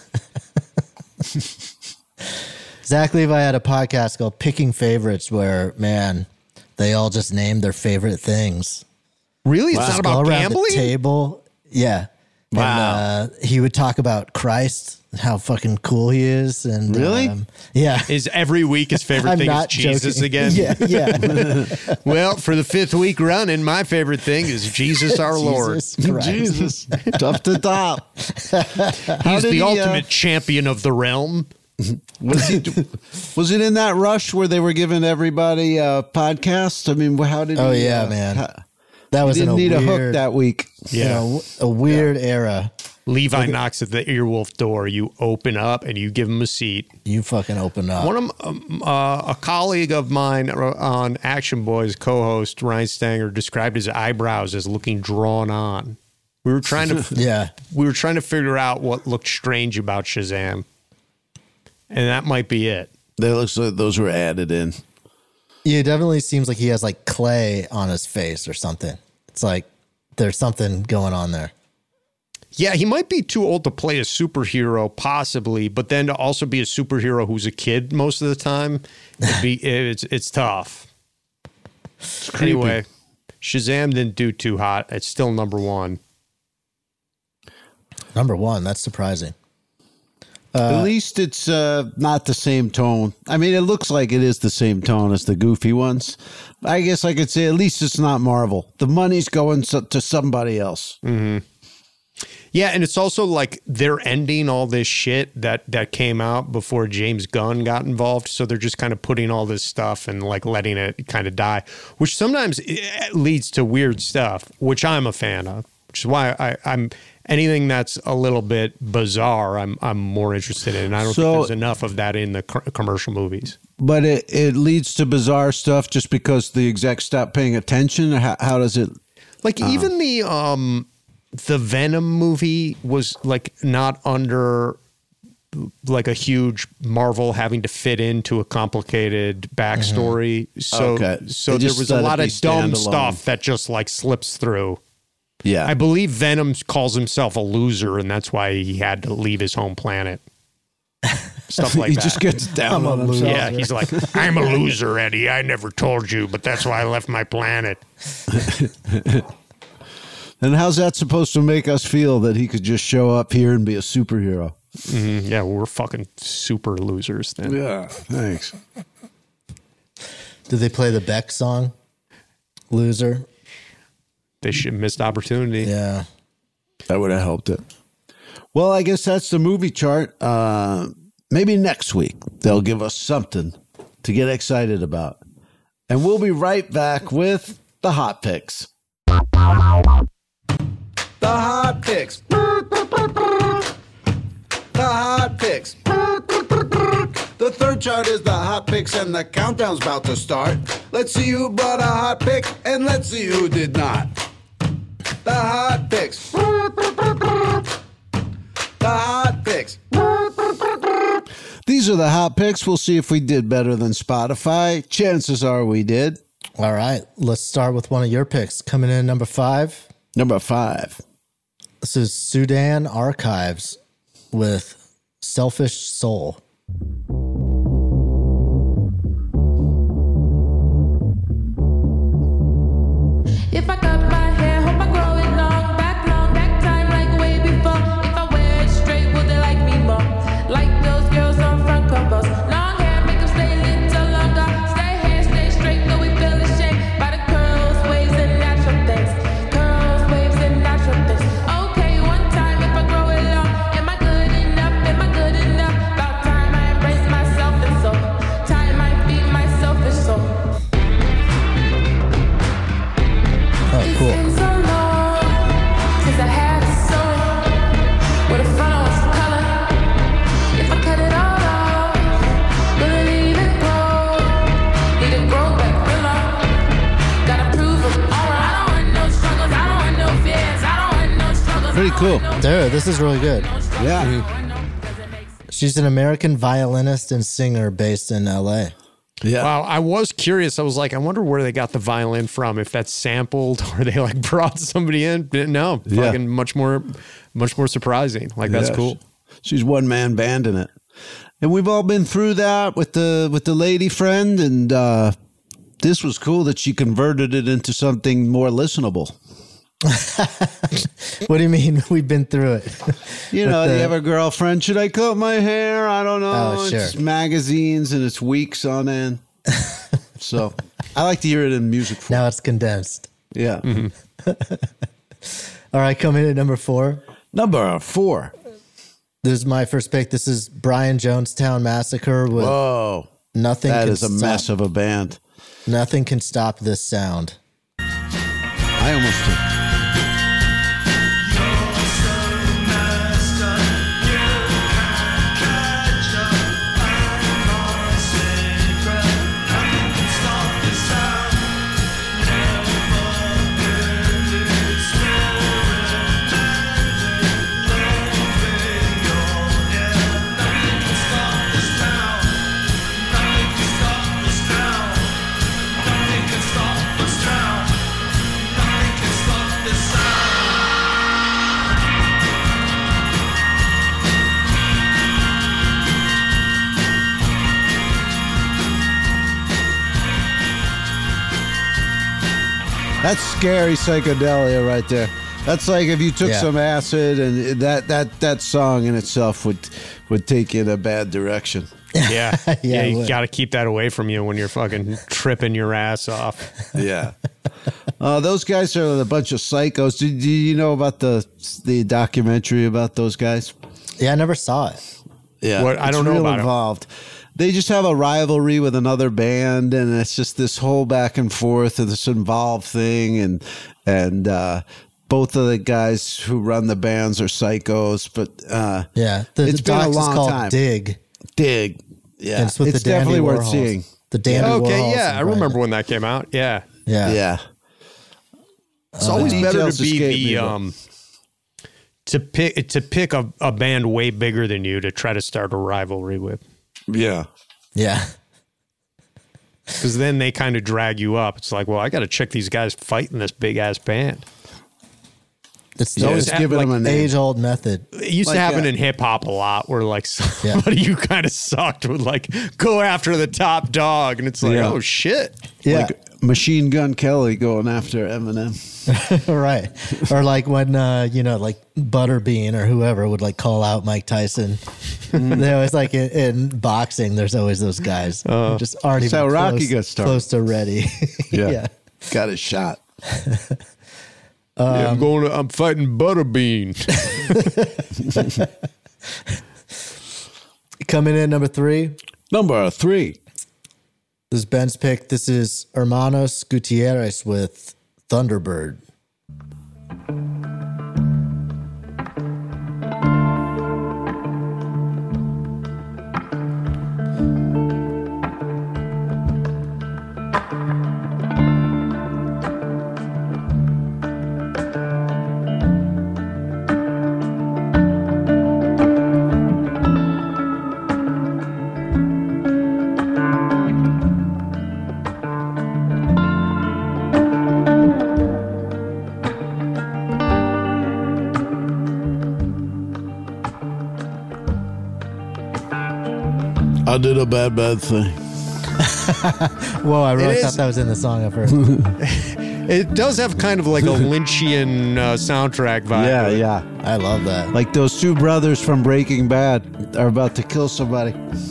Zach Levi had a podcast called Picking Favorites where, man, they all just named their favorite things. Really? It's Just not about go around gambling? the table. Yeah. Wow. And, uh, he would talk about Christ, how fucking cool he is. And Really? um, yeah. Is every week his favorite I'm thing is not Jesus joking. again? Yeah, yeah. Well, for the fifth week running, my favorite thing is Jesus our Lord. Jesus Christ. Jesus, tough to top. He's the did he, uh, ultimate champion of the realm. Was he? Was it in that rush where they were giving everybody a podcast? I mean, how did? Oh, he, yeah, uh, man. ha- That he was in didn't a need a hook weird- that week. Yeah. You know, a weird era. Levi Like- knocks at the Earwolf door. You open up and you give him a seat. You fucking open up. One of um, uh, a colleague of mine on Action Boys, co-host Ryan Stanger, described his eyebrows as looking drawn on. We were trying to, Yeah. we were trying to figure out what looked strange about Shazam, and that might be it. That looks like those were added in. Yeah, it definitely seems like he has like clay on his face or something. It's like there's something going on there. Yeah, he might be too old to play a superhero, possibly, but then to also be a superhero who's a kid most of the time, it'd be, it's it's tough. Anyway, Shazam didn't do too hot. It's still number one. Number one, that's surprising. At least it's uh, not the same tone. I mean, it looks like it is the same tone as the goofy ones. I guess I could say at least it's not Marvel. The money's going so- to somebody else. Mm-hmm. Yeah, and it's also like they're ending all this shit that that came out before James Gunn got involved. So they're just kind of putting all this stuff and like letting it kind of die, which sometimes it leads to weird stuff, which I'm a fan of. Which is why I, I'm anything that's a little bit bizarre, I'm I'm more interested in. And I don't So- think there's enough of that in the co- commercial movies. But it, it leads to bizarre stuff just because the execs stop paying attention? Or how, how does it... Like uh, even the um the Venom movie was like not under like a huge Marvel having to fit into a complicated backstory. So Okay. so They there just was a let it lot be of dumb standalone. stuff that just like slips through. Yeah. I believe Venom calls himself a loser and that's why he had to leave his home planet. Stuff like he that. just gets down I'm a on himself. loser. Yeah, he's like, I'm a loser, Eddie. I never told you, but that's why I left my planet. And how's that supposed to make us feel that he could just show up here and be a superhero? Mhm. Yeah, we're fucking super losers then. Yeah, thanks. Did they play the Beck song? Loser. They should missed opportunity. Yeah. That would have helped it. Well, I guess that's the movie chart. Uh, maybe next week they'll give us something to get excited about. And we'll be right back with the hot picks. The hot picks. The hot picks. The third chart is the hot picks, and the countdown's about to start. Let's see who brought a hot pick and let's see who did not. The hot picks. The hot picks. These are the hot picks. We'll see if we did better than Spotify. Chances are we did. All right. Let's start with one of your picks. Coming in number five. Number five. This is Sudan Archives with Selfish Soul. If I cut my hair, hope I grow it long, back long, back time like way before. If I wear it straight, will they like me more? Like those girls on front covers. Long hair, make them stay a little longer. Stay hair, stay straight, though we feel ashamed by the curls, waves, and natural things. Curls, waves, and natural things. Okay, one time if I grow it long, am I good enough? Am I good enough? About time I embrace Pretty cool. Dude, this is really good. Yeah. She's an American violinist and singer based in L A. Yeah. Wow, I was curious. I was like, I wonder where they got the violin from. If that's sampled or they like brought somebody in. No, Yeah. fucking much more, much more surprising. Like that's Yeah, cool. She's one man band in it, and we've all been through that with the with the lady friend, and uh, this was cool that she converted it into something more listenable. What do you mean? We've been through it. You With know, the- you have a girlfriend. Should I cut my hair? I don't know. Oh, sure. It's magazines and it's weeks on end. So I like to hear it in music form. Now it's condensed. Yeah. All right, coming in at number four. Number four. This is my first pick. This is Brian Jonestown Massacre with Whoa. Nothing That Can is a Stop- mess of a band. Nothing Can Stop This Sound. I almost did. That's scary psychedelia right there. That's like if you took Yeah. some acid, and that that that song in itself would would take you in a bad direction. Yeah, yeah. Yeah, it you would. got to keep that away from you when you're fucking tripping your ass off. Yeah. Uh, those guys are a bunch of psychos. Do, do you know about the the documentary about those guys? Yeah, I never saw it. Yeah, What- I it's don't know real about 'em. involved. They just have a rivalry with another band, and it's just this whole back and forth of this involved thing, and and uh, both of the guys who run the bands are psychos. But uh, Yeah, the, it's the been doc a long is called time. Dig. Dig, yeah, And it's with the Dandy definitely worth Warhols. seeing. The Dandy Okay, Warhols yeah, and I Brian. remember when that came out. Yeah, Yeah. Yeah, it's always the better details to be escape the me, though. um to pick to pick a, a band way bigger than you to try to start a rivalry with, yeah. Yeah. because then they kind of drag you up. It's like, well, I got to check these guys fighting this big ass band. It's Yeah, always it's giving them a name. age old method. It used Like, to happen uh, in hip hop a lot, where like somebody who kind of sucked would like go after the top dog, and it's like, Yeah. oh shit. Yeah. Like Machine Gun Kelly going after Eminem. Right. Or like when, uh, you know, like Butterbean or whoever would like call out Mike Tyson. They always like in, in boxing, there's always those guys. Uh, just aren't that's even how Rocky close, got started. close to ready. Yeah, Yeah. got his shot. Yeah, I'm going. To, I'm fighting Butterbean. Coming in number three. Number three. This is Ben's pick. This is Hermanos Gutierrez with Thunderbird. I did a bad, bad thing. Whoa, I really It thought is- that was in the song at first. It does have kind of like a Lynchian uh, soundtrack vibe. Yeah, to it. yeah. I love that. Like those two brothers from Breaking Bad are about to kill somebody.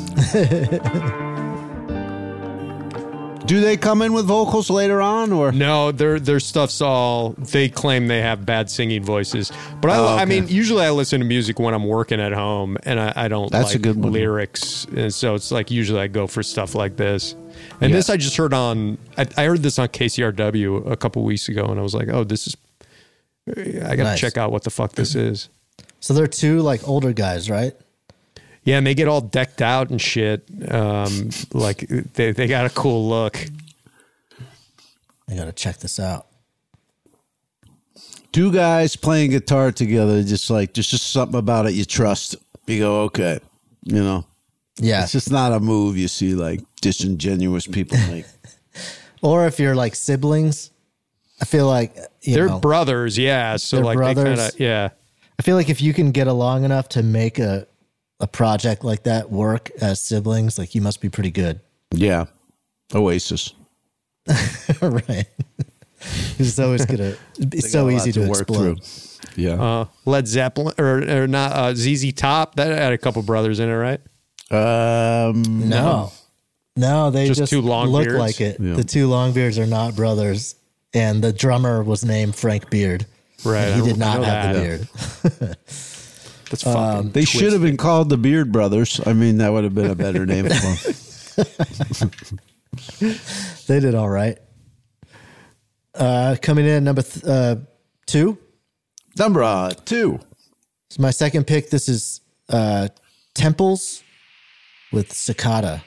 Do they come in with vocals later on, or No, their their stuff's all. They claim they have bad singing voices, but I, Oh, I okay. mean, usually I listen to music when I'm working at home, and I, I don't That's like a good one. lyrics, and so it's like usually I go for stuff like this. And Yeah. this I just heard on. I, I heard this on K C R W a couple weeks ago, and I was like, oh, this is. I got to Nice. check out what the fuck this is. So they're two like older guys, right? Yeah, and they get all decked out and shit. Um, like they they got a cool look. I gotta check this out. Two guys playing guitar together, just like there's just something about it you trust. You go, okay, you know. Yeah. It's just not a move you see like disingenuous people make. Or if you're like siblings, I feel like you they're know, brothers, yeah. So they're like brothers. they kind of yeah. I feel like if you can get along enough to make a a project like that work as siblings, like you must be pretty good. Yeah. Oasis. Right. It's always gonna They it's so got a lot easy to, to work explode. through. Yeah. Uh, Led Zeppelin or or not uh, Z Z Top that had a couple brothers in it, right? Um, No. No, they Just just, two long look beards? like it. Yeah. The two Longbeards are not brothers. And the drummer was named Frank Beard. Right. He I did not know have the that. beard. That's fucking. They should have been called the Beard Brothers. I mean, that would have been a better name for them. They did all right. Uh, coming in at number th- uh, two. Number uh, two. So my second pick, this is uh, Temples with Cicada.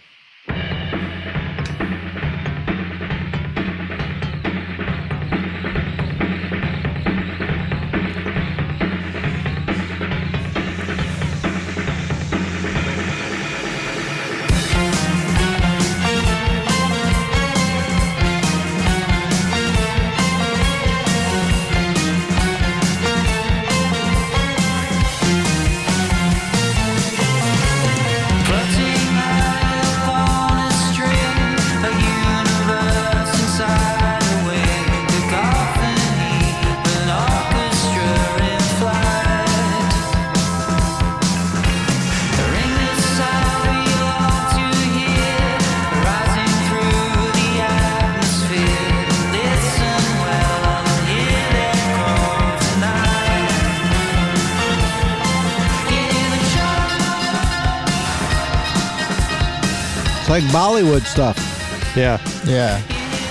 It's like Bollywood stuff. Yeah. Yeah.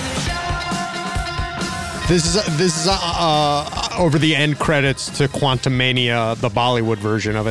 This is this is uh, uh, over the end credits to Quantumania, the Bollywood version of it.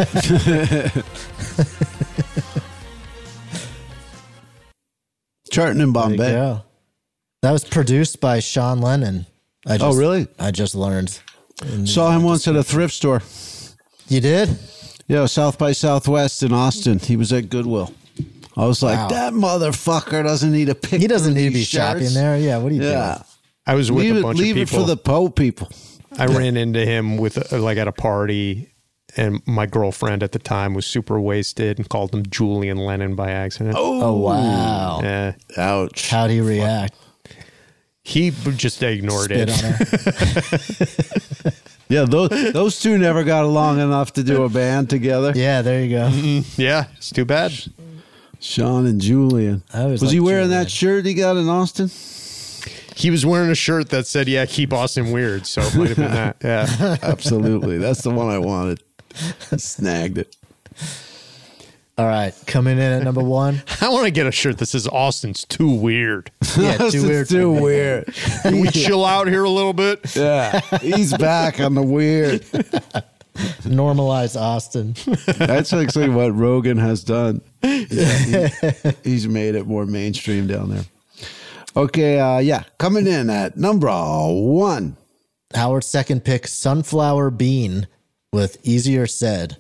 Charting in There you Bombay. go. That was produced by Sean Lennon. I just, Oh, really? I just learned. Saw him once at a thrift store. You did? Yeah, South by Southwest in Austin. He was at Goodwill. I was like, Wow. that motherfucker doesn't need a pick. He doesn't need to be shopping there. Yeah, what are you Yeah. doing? I was with leave a it, bunch leave of it people. for the po people. I ran into him with uh, like at a party, and my girlfriend at the time was super wasted and called him Julian Lennon by accident. Oh, wow. Yeah. Ouch. How'd he react? He b- just ignored Spit it. on her? Yeah, those those two never got along enough to do a band together. Yeah, there you go. Yeah, it's too bad. Sean and Julian. I always Was he liked wearing Julian. that shirt he got in Austin? He was wearing a shirt that said, "Yeah, keep Austin weird." So it might have been that. Yeah, Absolutely. That's the one I wanted. Snagged it. All right, coming in at number one. I want to get a shirt that says "Austin's too weird." Yeah, too Austin's weird. Too weird. Can we chill out here a little bit? Yeah, he's back on the weird. Normalize Austin. That's actually what Rogan has done. Yeah, he- he's made it more mainstream down there. Okay, uh, yeah, coming in at number one. Howard's second pick, Sunflower Bean with Easier Said.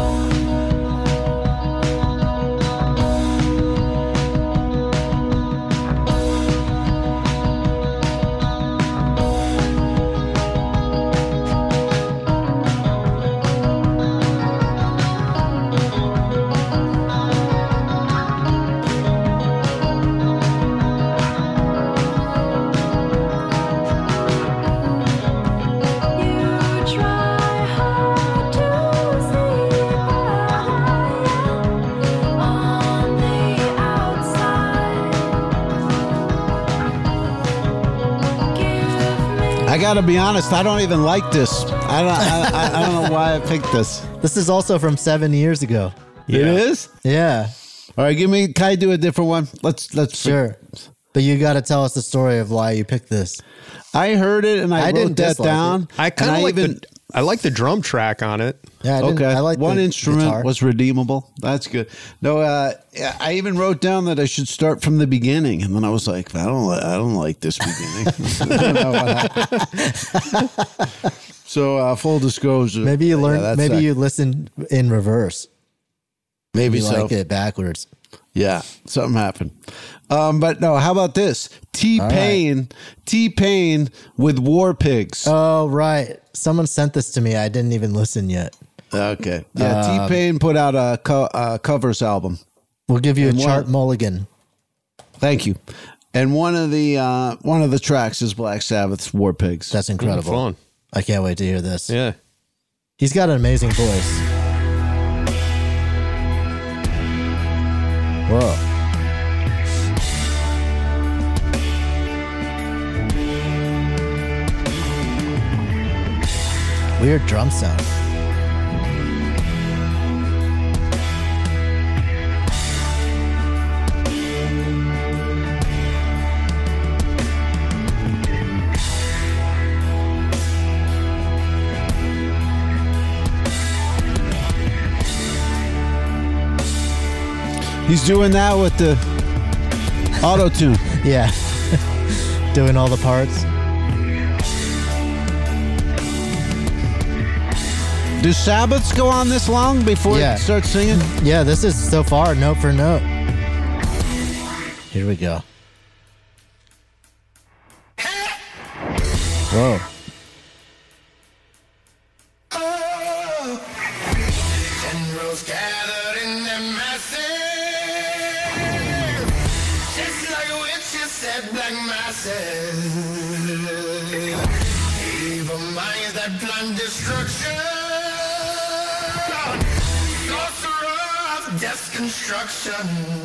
I gotta be honest, I don't even like this. I don't. I, I, I don't know why I picked this. This is also from seven years ago. It is. Yeah, All right, give me. Can I do a different one? Let's. Let's. sure. But you got to tell us the story of why you picked this. I heard it and I, I wrote didn't that dislike down. it. I kind and of like even. the I like the drum track on it. Yeah, I didn't- Okay. I like One the instrument guitar. was redeemable. That's good. No, uh, I even wrote down that I should start from the beginning, and then I was like, I don't, li- I don't like this beginning. I don't know what happened. So uh, full disclosure. Maybe you learn. Yeah, that's maybe that. you listen in reverse. Maybe you so. like it backwards. Yeah, something happened. Um, but no, how about this? T-Pain, T-Pain with War Pigs. Oh, right. Someone sent this to me. I didn't even listen yet. Okay. Yeah, Um, T-Pain put out a co- uh, covers album. We'll give you And a chart one- mulligan. Thank you. And one of the uh, one of the tracks is Black Sabbath's War Pigs. That's incredible. Fun. I can't wait to hear this. Yeah. He's got an amazing voice. Whoa. Weird drum sound. He's doing that with the auto tune. Yeah. Doing all the parts. Do Sabbaths go on this long before Yeah. it starts singing? Yeah, this is so far note for note. Here we go. Whoa. Generals gathered in their masses, just like witches at black masses. Evil minds that plan destruction, sorcerer of death's construction.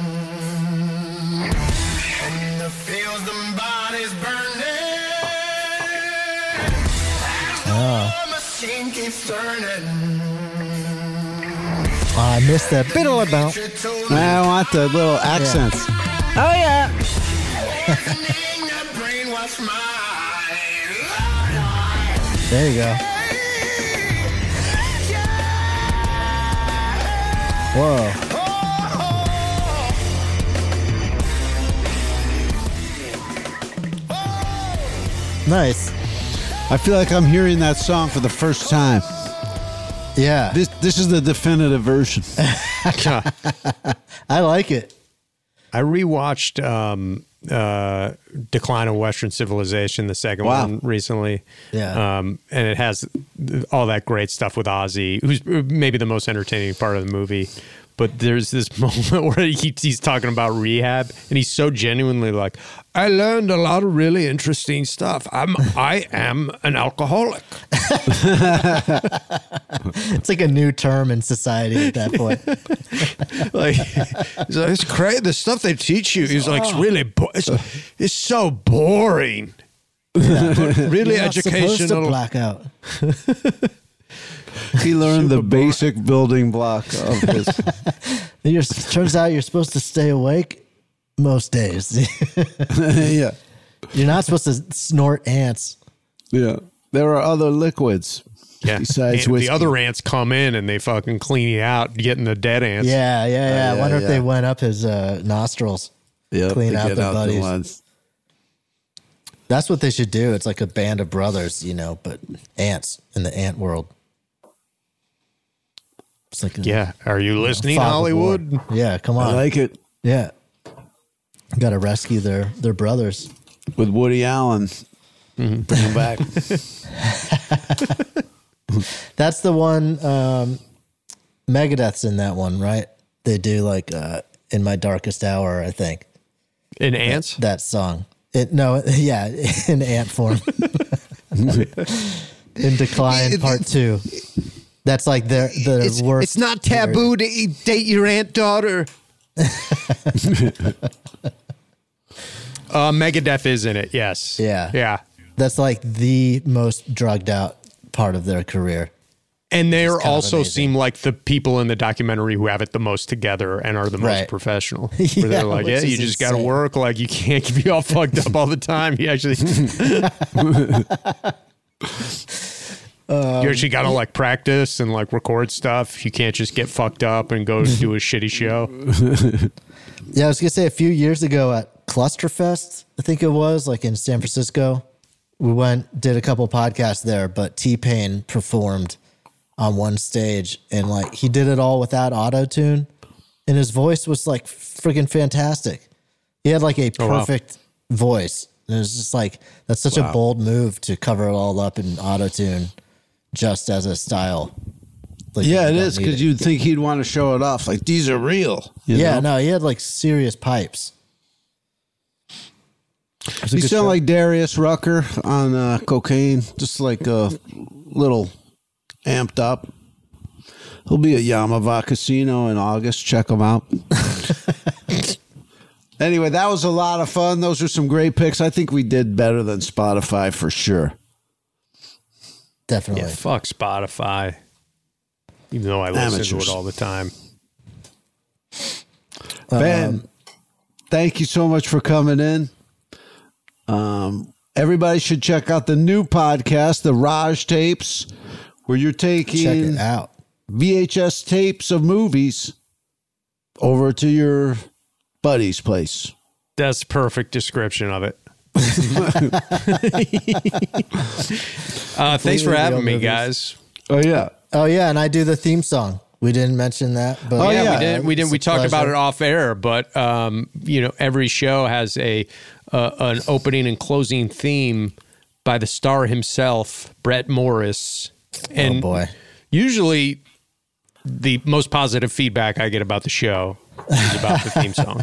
In the fields, the bodies burning. Oh. The machine keeps turning. Oh, I missed that bit all about. I want the little accents. Oh, yeah. There you go. Whoa. Nice. I feel like I'm hearing that song for the first time. Yeah. This this is the definitive version. I like it. I rewatched um, uh, Decline of Western Civilization, the second Wow. one recently. Yeah. Um, and it has all that great stuff with Ozzy, who's maybe the most entertaining part of the movie. But there's this moment where he, he's talking about rehab, and he's so genuinely like, I learned a lot of really interesting stuff. I'm, I am an alcoholic. It's like a new term in society at that point. Like, he's like, it's crazy. The stuff they teach you is like, it's really, bo- it's, it's so boring. Yeah. But really You're not supposed to educational. black out. He learned the basic building block of his. You're, turns out you're supposed to stay awake most days. Yeah. You're not supposed to snort ants. Yeah. There are other liquids. Yeah. Besides And whiskey. the other ants come in and they fucking clean you out, getting the dead ants. Yeah, yeah, yeah. Uh, I wonder yeah, if they yeah. went up his uh, nostrils. Yep, clean to out get their out the buddies. ones. That's what they should do. It's like a band of brothers, you know, but ants in the ant world. It's like a, Yeah. Are you listening, fog of Hollywood? war. Yeah, come on. I like it. Yeah. Got to rescue their their brothers. With Woody Allen. Mm-hmm. Bring him back. That's the one. Um, Megadeth's in that one, right? They do like uh, "In My Darkest Hour," I think. In ants? That, that song. It no, yeah, in ant form. In Decline Part Two. That's like their the It's, worst. it's not taboo to eat, date your aunt daughter. Uh, Megadeth is in it, yes. Yeah. Yeah. That's like the most drugged out part of their career. And they It's kind of also amazing. seem like the people in the documentary who have it the most together and are the most Right. professional. Where Yeah, they're like, which yeah, is you just got to insane. work. Like, you can't be all fucked up all the time. You actually. Um, you actually got to like practice and like record stuff. You can't just get fucked up and go do a shitty show. Yeah, I was gonna say a few years ago at Clusterfest, I think it was, like in San Francisco. We went, did a couple podcasts there, but T-Pain performed on one stage, and like he did it all without auto-tune, and his voice was like freaking fantastic. He had like a Oh, wow. perfect voice. And it was just like, that's such Wow. a bold move to cover it all up in auto-tune just as a style. Like, yeah, you it don't is, need because you'd think he'd want to show it off. Like, these are real. you yeah, know? no, he had like serious pipes. It was a You good sound show. like Darius Rucker on uh, cocaine, just like a little amped up. He'll be at Yamava Casino in August. Check him out. Anyway, that was a lot of fun. Those are some great picks. I think we did better than Spotify for sure. Definitely. Yeah, fuck Spotify. Even though I listen Amateurs. to it all the time. Ben, Um, thank you so much for coming in. Um, everybody should check out the new podcast, the Raj Tapes, where you're taking Check it out. V H S tapes of movies over to your buddy's place. That's the perfect description of it. uh, thanks for having me, guys. Oh yeah. Oh yeah, and I do the theme song. We didn't mention that, but Oh, yeah, we didn't. We didn't. We it's a talked about pleasure. it off air, but um, you know, every show has a uh, an opening and closing theme by the star himself, Brett Morris. And oh boy, usually the most positive feedback I get about the show is about the theme song.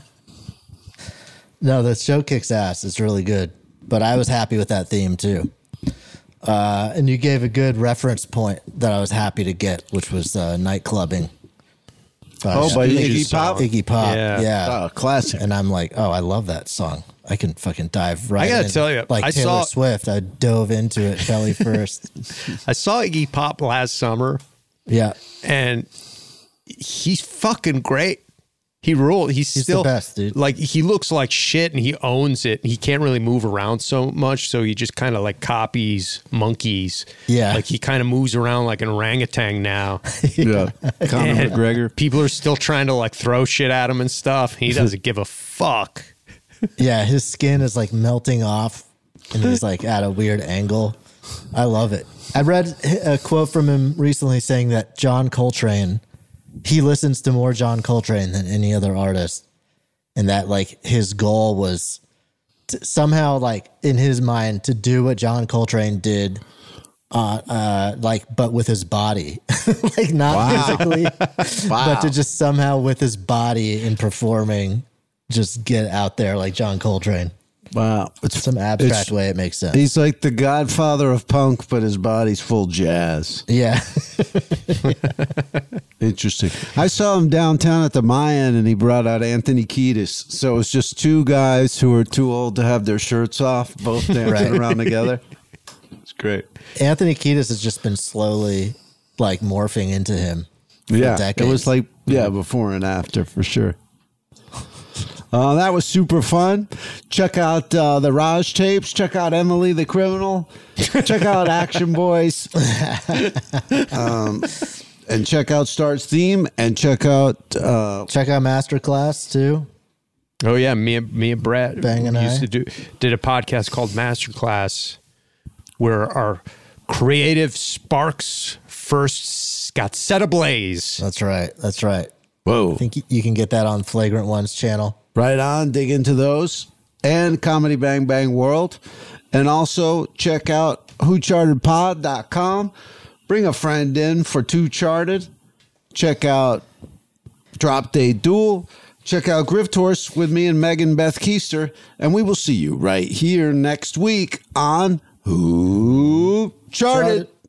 No, the show kicks ass. It's really good. But I was happy with that theme too. Uh, and you gave a good reference point that I was happy to get, which was uh, night clubbing. Oh, by Iggy Pop? Iggy Pop, Yeah. yeah. Oh, classic. And I'm like, oh, I love that song. I can fucking dive right I gotta in. tell you, like I Taylor saw- Swift, I dove into it belly first. I saw Iggy Pop last summer, Yeah. and he's fucking great. He ruled. He's, He's the still best, dude. Like, he looks like shit, and he owns it. He can't really move around so much, so he just kind of like copies monkeys. Yeah. like he kind of moves around like an orangutan now. Yeah. Conor And McGregor. People are still trying to like throw shit at him and stuff. He doesn't give a fuck. Yeah, his skin is like melting off and he's like at a weird angle. I love it. I read a quote from him recently saying that John Coltrane, he listens to more John Coltrane than any other artist. And that like his goal was to somehow like in his mind to do what John Coltrane did uh, uh, like, but with his body, like not Wow. physically, Wow. but to just somehow with his body in performing, just get out there like John Coltrane. Wow. It's Some abstract it's- way it makes sense. He's like the godfather of punk, but his body's full jazz. Yeah. Interesting. I saw him downtown at the Mayan, and he brought out Anthony Kiedis. So it was just two guys who were too old to have their shirts off, both dancing Right. around together. It's great. Anthony Kiedis has just been slowly like morphing into him. For Yeah, decades. it was like yeah, before and after for sure. Uh, that was super fun. Check out uh, the Raj tapes. Check out Emily the Criminal. Check out Action Boys. um, and check out Star's theme. And check out uh, check out Masterclass too. Oh yeah, me and me and Brett Bang and used I. to do did a podcast called Masterclass, where our creative sparks first got set ablaze. That's right. That's right. Whoa. I think y- you can get that on Flagrant One's channel. Right on. Dig into those. And Comedy Bang Bang World. And also check out who charted pod dot com. Bring a friend in for Two Charted. Check out Drop Day Duel. Check out Griftorce with me and Megan Beth Keister. And we will see you right here next week on Who Charted. Charted.